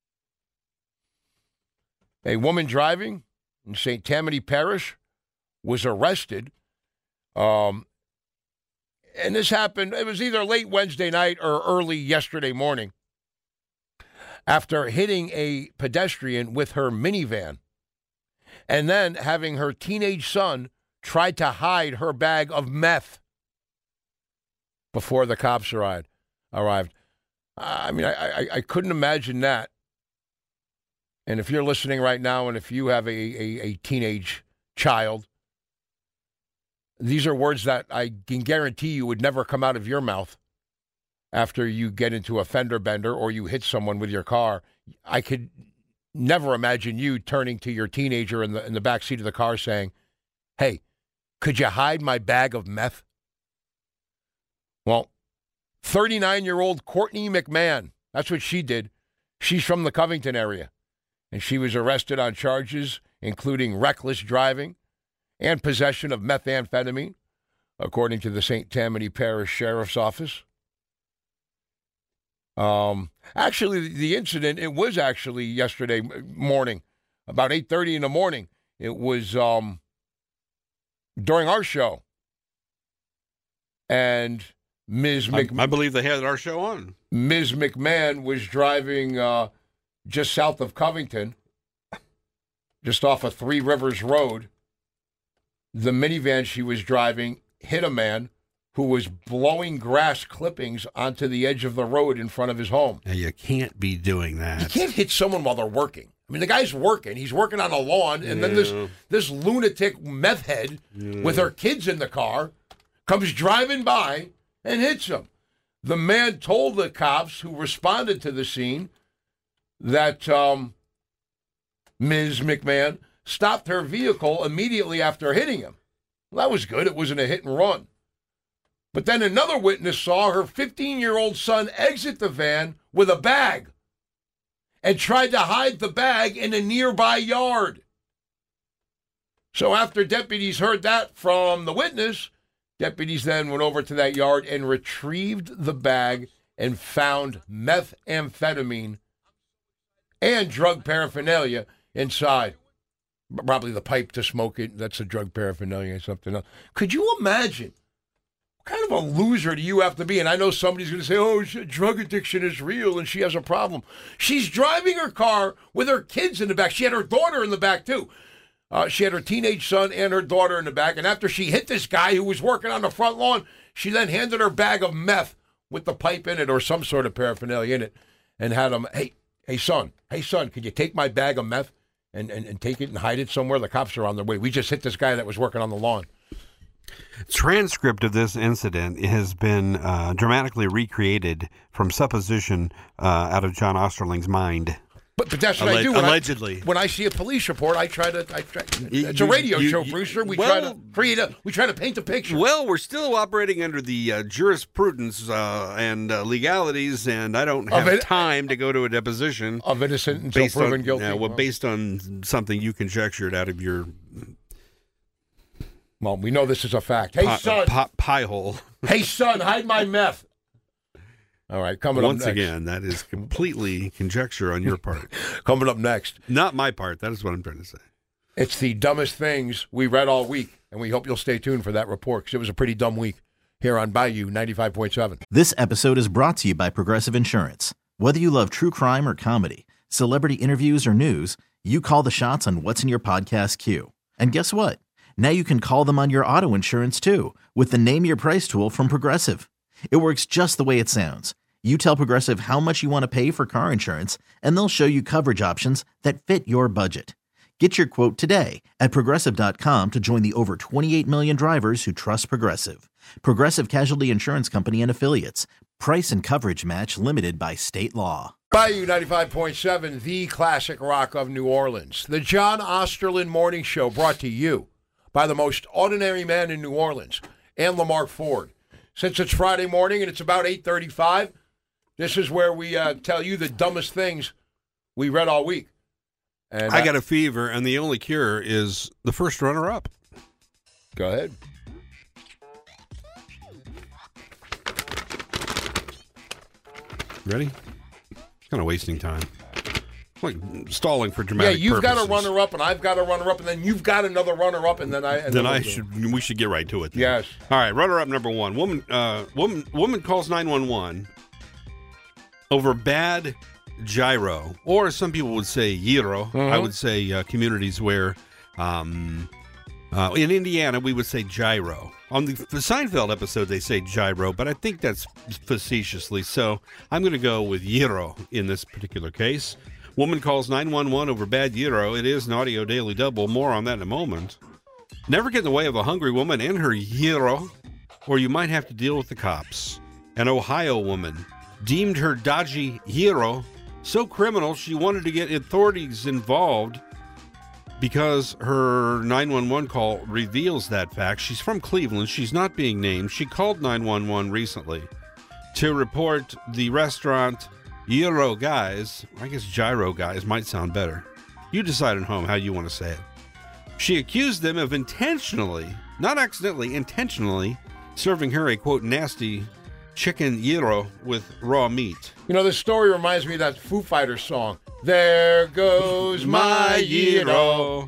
A woman driving in Saint Tammany Parish was arrested. Um, and this happened, it was either late Wednesday night or early yesterday morning, after hitting a pedestrian with her minivan and then having her teenage son try to hide her bag of meth before the cops arrived. arrived. I mean, I, I, I couldn't imagine that. And if you're listening right now, and if you have a, a, a teenage child, these are words that I can guarantee you would never come out of your mouth after you get into a fender bender or you hit someone with your car. I could never imagine you turning to your teenager in the in the back seat of the car saying, "Hey, could you hide my bag of meth?" Well, thirty-nine-year-old Courtney McMahon, that's what she did. She's from the Covington area. And she was arrested on charges including reckless driving and possession of methamphetamine, according to the Saint Tammany Parish Sheriff's Office. Um, actually, the incident, it was actually yesterday morning, about eight thirty in the morning. It was um, during our show. And Miz I, Mc... I believe they had our show on. Miz McMahon was driving uh, just south of Covington, just off of Three Rivers Road. The minivan she was driving hit a man who was blowing grass clippings onto the edge of the road in front of his home. Now, you can't be doing that. You can't hit someone while they're working. I mean, the guy's working. He's working on a lawn, and Yeah. then this this lunatic meth head Yeah. with her kids in the car comes driving by and hits him. The man told the cops who responded to the scene that um, Miz McMahon stopped her vehicle immediately after hitting him. Well, that was good. It wasn't a hit and run. But then another witness saw her fifteen-year-old son exit the van with a bag and tried to hide the bag in a nearby yard. So after deputies heard that from the witness, deputies then went over to that yard and retrieved the bag and found methamphetamine and drug paraphernalia inside. Probably the pipe to smoke it. That's a drug paraphernalia or something else. Could you imagine? What kind of a loser do you have to be? And I know somebody's going to say, oh, drug addiction is real and she has a problem. She's driving her car with her kids in the back. She had her daughter in the back, too. Uh, she had her teenage son and her daughter in the back. And after she hit this guy who was working on the front lawn, she then handed her bag of meth with the pipe in it or some sort of paraphernalia in it and had him, hey, hey, son, hey, son, could you take my bag of meth and, and, and take it and hide it somewhere? The cops are on their way. We just hit this guy that was working on the lawn. Transcript of this incident has been uh, dramatically recreated from supposition uh, out of John Osterling's mind. But, but that's what Alleg- I do. When allegedly. I, when I see a police report, I try to. I try, You- it's a radio you- show, you- Brewster. We well- try to create a. We try to paint a picture. Well, we're still operating under the uh, jurisprudence uh, and uh, legalities, and I don't have Of it- time to go to a deposition of innocent until based proven on, guilty. Yeah, well, based on something you conjectured out of your Well, we know this is a fact. Hey, pi- son. pi- pie hole. Hey, son, hide my meth. All right, coming Once up next. again, that is completely conjecture on your part. Coming up next. Not my part. That is what I'm trying to say. It's the dumbest things we read all week, and we hope you'll stay tuned for that report because it was a pretty dumb week here on Bayou ninety-five point seven. This episode is brought to you by Progressive Insurance. Whether you love true crime or comedy, celebrity interviews or news, you call the shots on what's in your podcast queue. And guess what? Now you can call them on your auto insurance too with the Name Your Price tool from Progressive. It works just the way it sounds. You tell Progressive how much you want to pay for car insurance, and they'll show you coverage options that fit your budget. Get your quote today at Progressive dot com to join the over twenty-eight million drivers who trust Progressive. Progressive Casualty Insurance Company and Affiliates. Price and coverage match limited by state law. Bayou ninety-five point seven, the classic rock of New Orleans. The John Osterlin Morning Show brought to you by the most ordinary man in New Orleans, and Lamar Ford. Since it's Friday morning and it's about eight thirty-five, this is where we uh, tell you the dumbest things we read all week. And I got a fever, and the only cure is the first runner-up. Go ahead. Ready? Kind of wasting time. Like stalling for dramatic Yeah, you've purposes. got a runner-up, and I've got a runner-up, and then you've got another runner-up, and then I... And Then we'll I do it. should. We should get right to it. Then. Yes. All right. Runner-up number one. Woman. Uh, woman. Woman calls nine one one over bad gyro, or some people would say gyro. Mm-hmm. I would say uh, communities where, um, uh, in Indiana, we would say gyro. On the, the Seinfeld episode, they say gyro, but I think that's facetiously. So I'm going to go with gyro in this particular case. Woman calls nine one one over bad gyro. It is an audio daily double. More on that in a moment. Never get in the way of a hungry woman and her gyro, or you might have to deal with the cops. An Ohio woman deemed her dodgy gyro so criminal she wanted to get authorities involved because her nine one one call reveals that fact. She's from Cleveland. She's not being named. She called nine one one recently to report the restaurant Gyro Guys. I guess Gyro Guys might sound better. You decide at home how you want to say it. She accused them of intentionally, not accidentally, intentionally serving her a, quote, nasty chicken gyro with raw meat. You know, this story reminds me of that Foo Fighters song. There goes my gyro.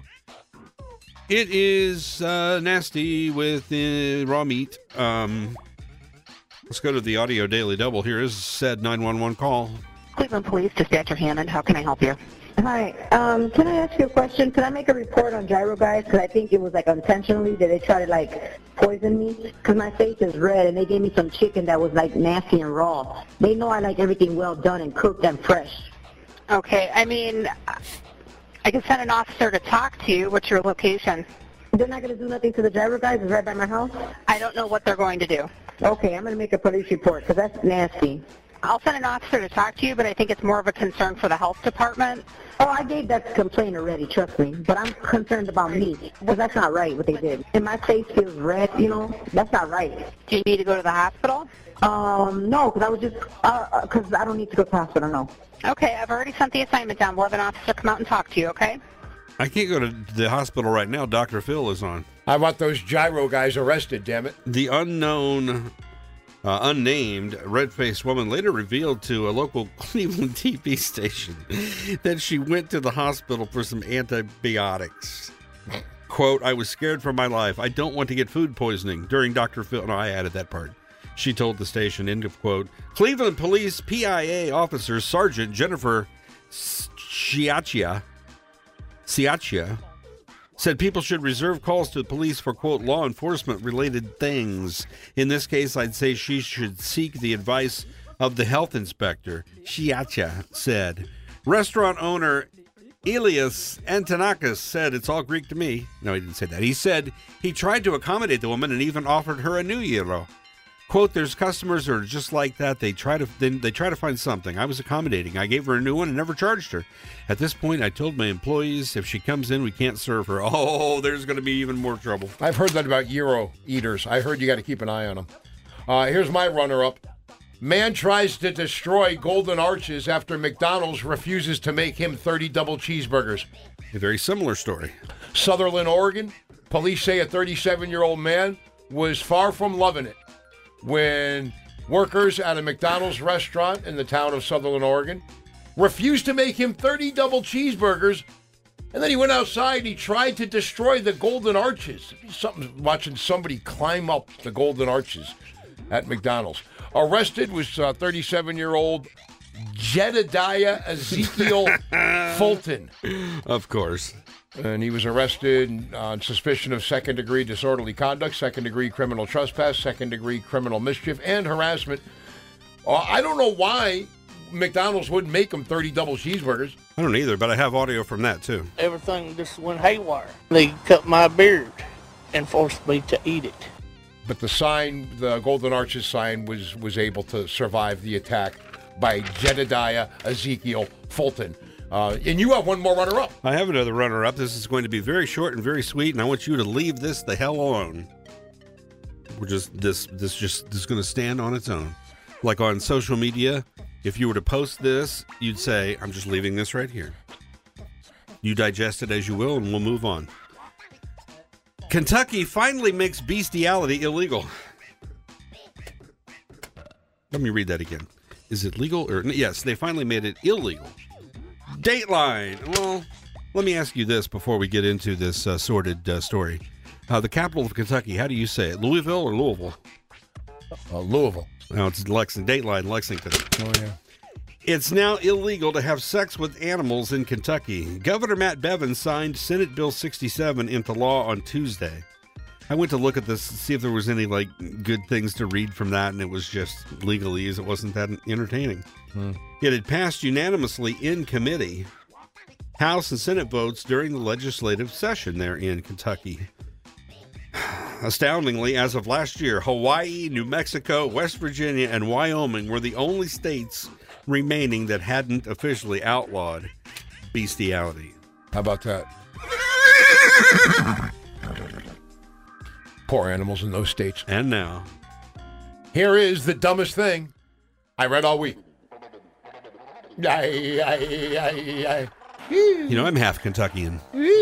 It is uh, nasty with uh, raw meat. Um, let's go to the audio daily double. Here is said nine one one call. Cleveland Police, Dispatcher Hammond. How can I help you? Hi. Um, can I ask you a question? Can I make a report on Gyro Guys? Because I think it was like intentionally that they tried to like poison me. Because my face is red and they gave me some chicken that was like nasty and raw. They know I like everything well done and cooked and fresh. Okay. I mean, I can send an officer to talk to you. What's your location? They're not going to do nothing to the Gyro Guys? It's right by my house? I don't know what they're going to do. Okay, I'm going to make a police report because that's nasty. I'll send an officer to talk to you, but I think it's more of a concern for the health department. Oh, I gave that complaint already, trust me. But I'm concerned about me, because that's not right what they did. And my face feels red, you know? That's not right. Do you need to go to the hospital? Um, no, because I was just, because uh, I don't need to go to the hospital, no. Okay, I've already sent the assignment down. We'll have an officer come out and talk to you, okay? I can't go to the hospital right now. Doctor Phil is on. I want those gyro guys arrested, damn it. The unknown, uh, unnamed, red-faced woman later revealed to a local Cleveland T V station that she went to the hospital for some antibiotics. Quote, I was scared for my life. I don't want to get food poisoning during Doctor Phil. No, I added that part. She told the station, end of quote. Cleveland Police P I A officer Sergeant Jennifer Ciaccia, Ciaccia said people should reserve calls to the police for, quote, law enforcement related things. In this case, I'd say she should seek the advice of the health inspector, Ciaccia said. Restaurant owner Elias Antonakis said, it's all Greek to me. No, he didn't say that. He said he tried to accommodate the woman and even offered her a new euro. Quote, there's customers who are just like that. They try to they, they try to find something. I was accommodating. I gave her a new one and never charged her. At this point, I told my employees, if she comes in, we can't serve her. Oh, there's going to be even more trouble. I've heard that about euro eaters. I heard you got to keep an eye on them. Uh, here's my runner-up. Man tries to destroy Golden Arches after McDonald's refuses to make him thirty double cheeseburgers. A very similar story. Sutherland, Oregon. Police say a thirty-seven-year-old man was far from loving it when workers at a McDonald's restaurant in the town of Sutherland, Oregon, refused to make him thirty double cheeseburgers, and then he went outside and he tried to destroy the Golden Arches. Something watching somebody climb up the Golden Arches at McDonald's. Arrested was uh, thirty-seven-year-old Jedediah Ezekiel Fulton. Of course. And he was arrested on suspicion of second-degree disorderly conduct, second-degree criminal trespass, second-degree criminal mischief, and harassment. Uh, I don't know why McDonald's wouldn't make him thirty double cheeseburgers. I don't either, but I have audio from that, too. Everything just went haywire. They cut my beard and forced me to eat it. But the sign, the Golden Arches sign, was, was able to survive the attack by Jedediah Ezekiel Fulton. Uh, and you have one more runner-up. I have another runner-up. This is going to be very short and very sweet, and I want you to leave this the hell alone. We're just this this just this is going to stand on its own. Like on social media, if you were to post this, you'd say, "I'm just leaving this right here." You digest it as you will, and we'll move on. Kentucky finally makes bestiality illegal. Let me read that again. Is it legal or yes? They finally made it illegal. Dateline. Well, let me ask you this before we get into this uh, sordid uh, story. Uh, the capital of Kentucky, how do you say it? Louisville or Louisville? Uh, Louisville. No, it's Lexington. Dateline, Lexington. Oh, yeah. It's now illegal to have sex with animals in Kentucky. Governor Matt Bevin signed Senate Bill sixty-seven into law on Tuesday. I went to look at this to see if there was any like good things to read from that, and it was just legalese. It wasn't that entertaining. Hmm. It had passed unanimously in committee, House and Senate votes during the legislative session there in Kentucky. Astoundingly, as of last year, Hawaii, New Mexico, West Virginia, and Wyoming were the only states remaining that hadn't officially outlawed bestiality. How about that? Poor animals in those states. And now, here is the dumbest thing I read all week. You know, I'm half Kentuckian.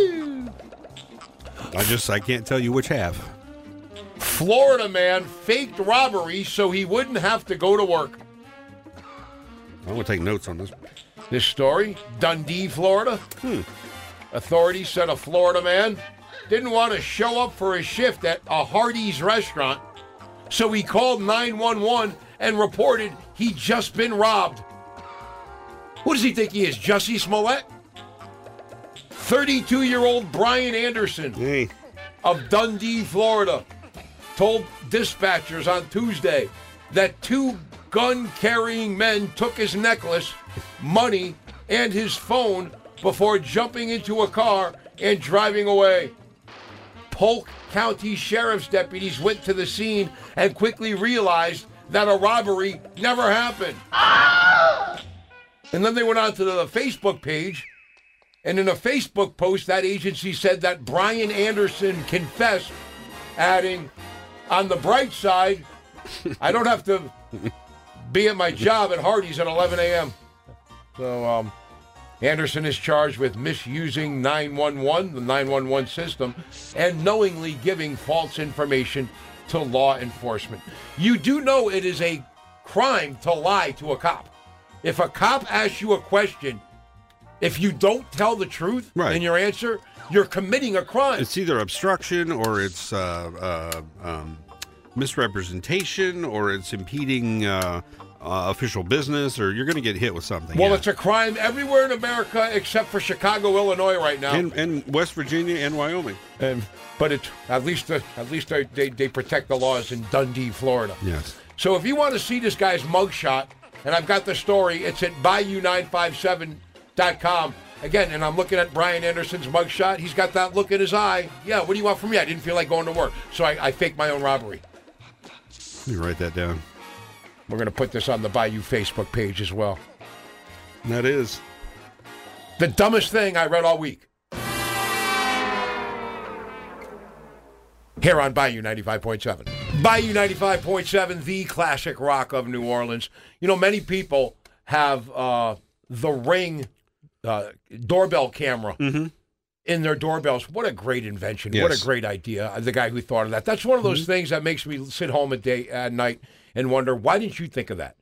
I just, I can't tell you which half. Florida man faked robbery so he wouldn't have to go to work. I'm going to take notes on this. This story, Dundee, Florida. Hmm. Authorities said a Florida man didn't want to show up for his shift at a Hardee's restaurant, so he called nine one one and reported he'd just been robbed. Who does he think he is, Jussie Smollett? thirty-two-year-old Brian Anderson hey. of Dundee, Florida, told dispatchers on Tuesday that two gun-carrying men took his necklace, money, and his phone before jumping into a car and driving away. Polk County Sheriff's deputies went to the scene and quickly realized that a robbery never happened. Ah! And then they went on to the Facebook page, and in a Facebook post, that agency said that Brian Anderson confessed, adding, on the bright side, I don't have to be at my job at Hardee's at eleven a.m. So, um, Anderson is charged with misusing nine one one, the nine one one system, and knowingly giving false information to law enforcement. You do know it is a crime to lie to a cop. If a cop asks you a question, if you don't tell the truth right. in your answer, you're committing a crime. It's either obstruction or it's uh, uh, um, misrepresentation or it's impeding uh, uh, official business, or you're going to get hit with something. Well, yeah. it's a crime everywhere in America except for Chicago, Illinois right now. And, and West Virginia and Wyoming. And, but it's, at least, the, at least they, they, they protect the laws in Dundee, Florida. Yes. So if you want to see this guy's mugshot, and I've got the story, it's at Bayou nine five seven dot com. Again, and I'm looking at Brian Anderson's mugshot. He's got that look in his eye. Yeah, what do you want from me? I didn't feel like going to work, so I, I faked my own robbery. You write that down. We're going to put this on the Bayou Facebook page as well. That is. The dumbest thing I read all week. Here on Bayou ninety-five point seven. Bayou ninety-five point seven, the classic rock of New Orleans. You know, many people have uh, the Ring uh, doorbell camera mm-hmm. in their doorbells. What a great invention. Yes. What a great idea. The guy who thought of that. That's one of those mm-hmm. things that makes me sit home at, day, at night and wonder, why didn't you think of that?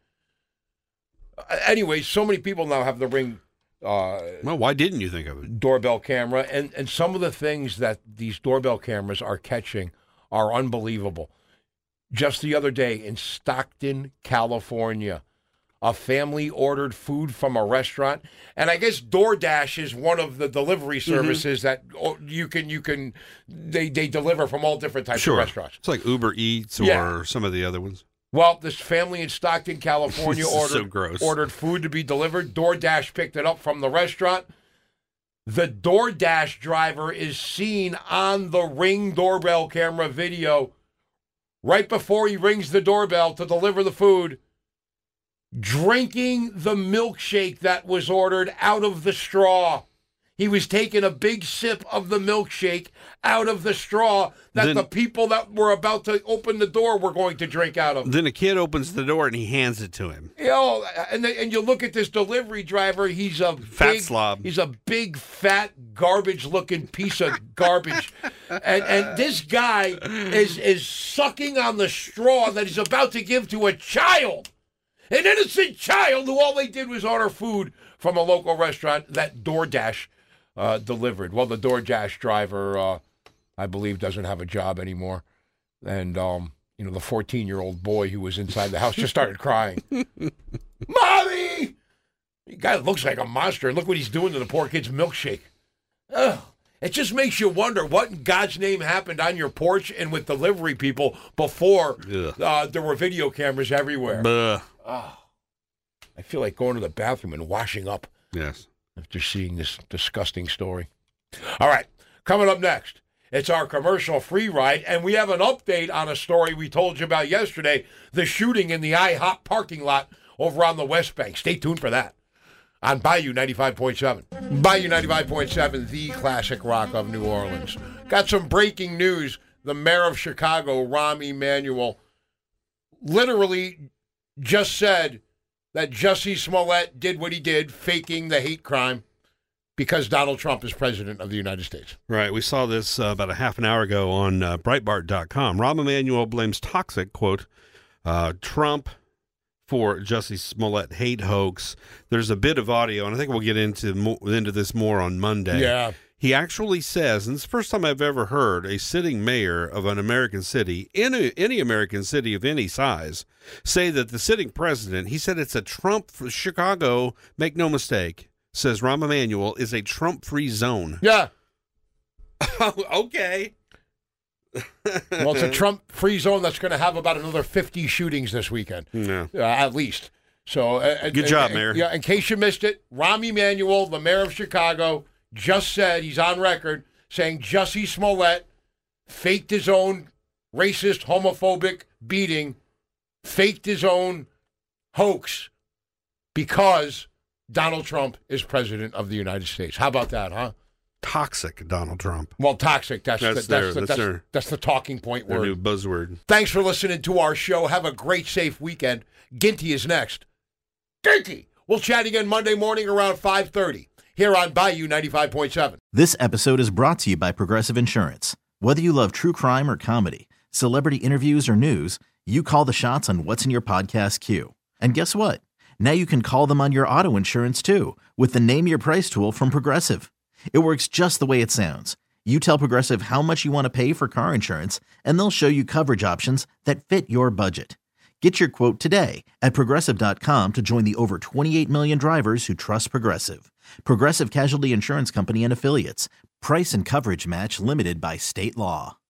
Uh, anyway, so many people now have the Ring uh, well, why didn't you think of it? Doorbell camera. And, and some of the things that these doorbell cameras are catching are unbelievable. Just the other day in Stockton, California, a family ordered food from a restaurant, and I guess DoorDash is one of the delivery services mm-hmm. that you can you can they they deliver from all different types sure. of restaurants. It's like Uber Eats or yeah. some of the other ones. Well, this family in Stockton, California ordered so gross. ordered food to be delivered. DoorDash picked it up from the restaurant. The DoorDash driver is seen on the Ring doorbell camera video right before he rings the doorbell to deliver the food, drinking the milkshake that was ordered out of the straw. He was taking a big sip of the milkshake out of the straw that then, the people that were about to open the door were going to drink out of. Then a kid opens the door and he hands it to him. You know, and, they, and you look at this delivery driver, he's a fat big, slob. He's a big, fat, garbage-looking piece of garbage. and and this guy is is sucking on the straw that he's about to give to a child. An innocent child who all they did was order food from a local restaurant that DoorDash uh, delivered. Well, the DoorDash driver, uh, I believe, doesn't have a job anymore. And, um, you know, the fourteen-year-old boy who was inside the house just started crying. Mommy! The guy looks like a monster. Look what he's doing to the poor kid's milkshake. Ugh. It just makes you wonder what in God's name happened on your porch and with delivery people before uh, there were video cameras everywhere. Buh. Oh, I feel like going to the bathroom and washing up. Yes. After seeing this disgusting story. All right, coming up next, it's our commercial-free ride, and we have an update on a story we told you about yesterday, the shooting in the IHOP parking lot over on the West Bank. Stay tuned for that on Bayou ninety-five point seven. Bayou ninety-five point seven, the classic rock of New Orleans. Got some breaking news. The mayor of Chicago, Rahm Emanuel, literally just said that Jussie Smollett did what he did, faking the hate crime, because Donald Trump is president of the United States. Right. We saw this uh, about a half an hour ago on uh, Breitbart dot com. Rahm Emanuel blames toxic, quote, uh, Trump for Jussie Smollett hate hoax. There's a bit of audio, and I think we'll get into mo- into this more on Monday. Yeah. He actually says, and it's the first time I've ever heard a sitting mayor of an American city, in a, any American city of any size, say that the sitting president, he said it's a Trump, Chicago, make no mistake, says Rahm Emanuel, is a Trump-free zone. Yeah. Okay. Well, it's a Trump-free zone that's going to have about another fifty shootings this weekend, yeah. uh, at least. So, uh, Good uh, job, uh, Mayor. Yeah, in case you missed it, Rahm Emanuel, the mayor of Chicago, just said, he's on record, saying Jussie Smollett faked his own racist, homophobic beating, faked his own hoax because Donald Trump is president of the United States. How about that, huh? Toxic Donald Trump. Well, toxic, that's, That's the, their- that's, the, that's that's, their- that's the talking point Their word. new buzzword. Thanks for listening to our show. Have a great, safe weekend. Ginty is next. Ginty! We'll chat again Monday morning around five thirty. here on Bayou ninety-five point seven. This episode is brought to you by Progressive Insurance. Whether you love true crime or comedy, celebrity interviews or news, you call the shots on what's in your podcast queue. And guess what? Now you can call them on your auto insurance too with the Name Your Price tool from Progressive. It works just the way it sounds. You tell Progressive how much you want to pay for car insurance, and they'll show you coverage options that fit your budget. Get your quote today at Progressive dot com to join the over twenty-eight million drivers who trust Progressive. Progressive Casualty Insurance Company and Affiliates. Price and coverage match limited by state law.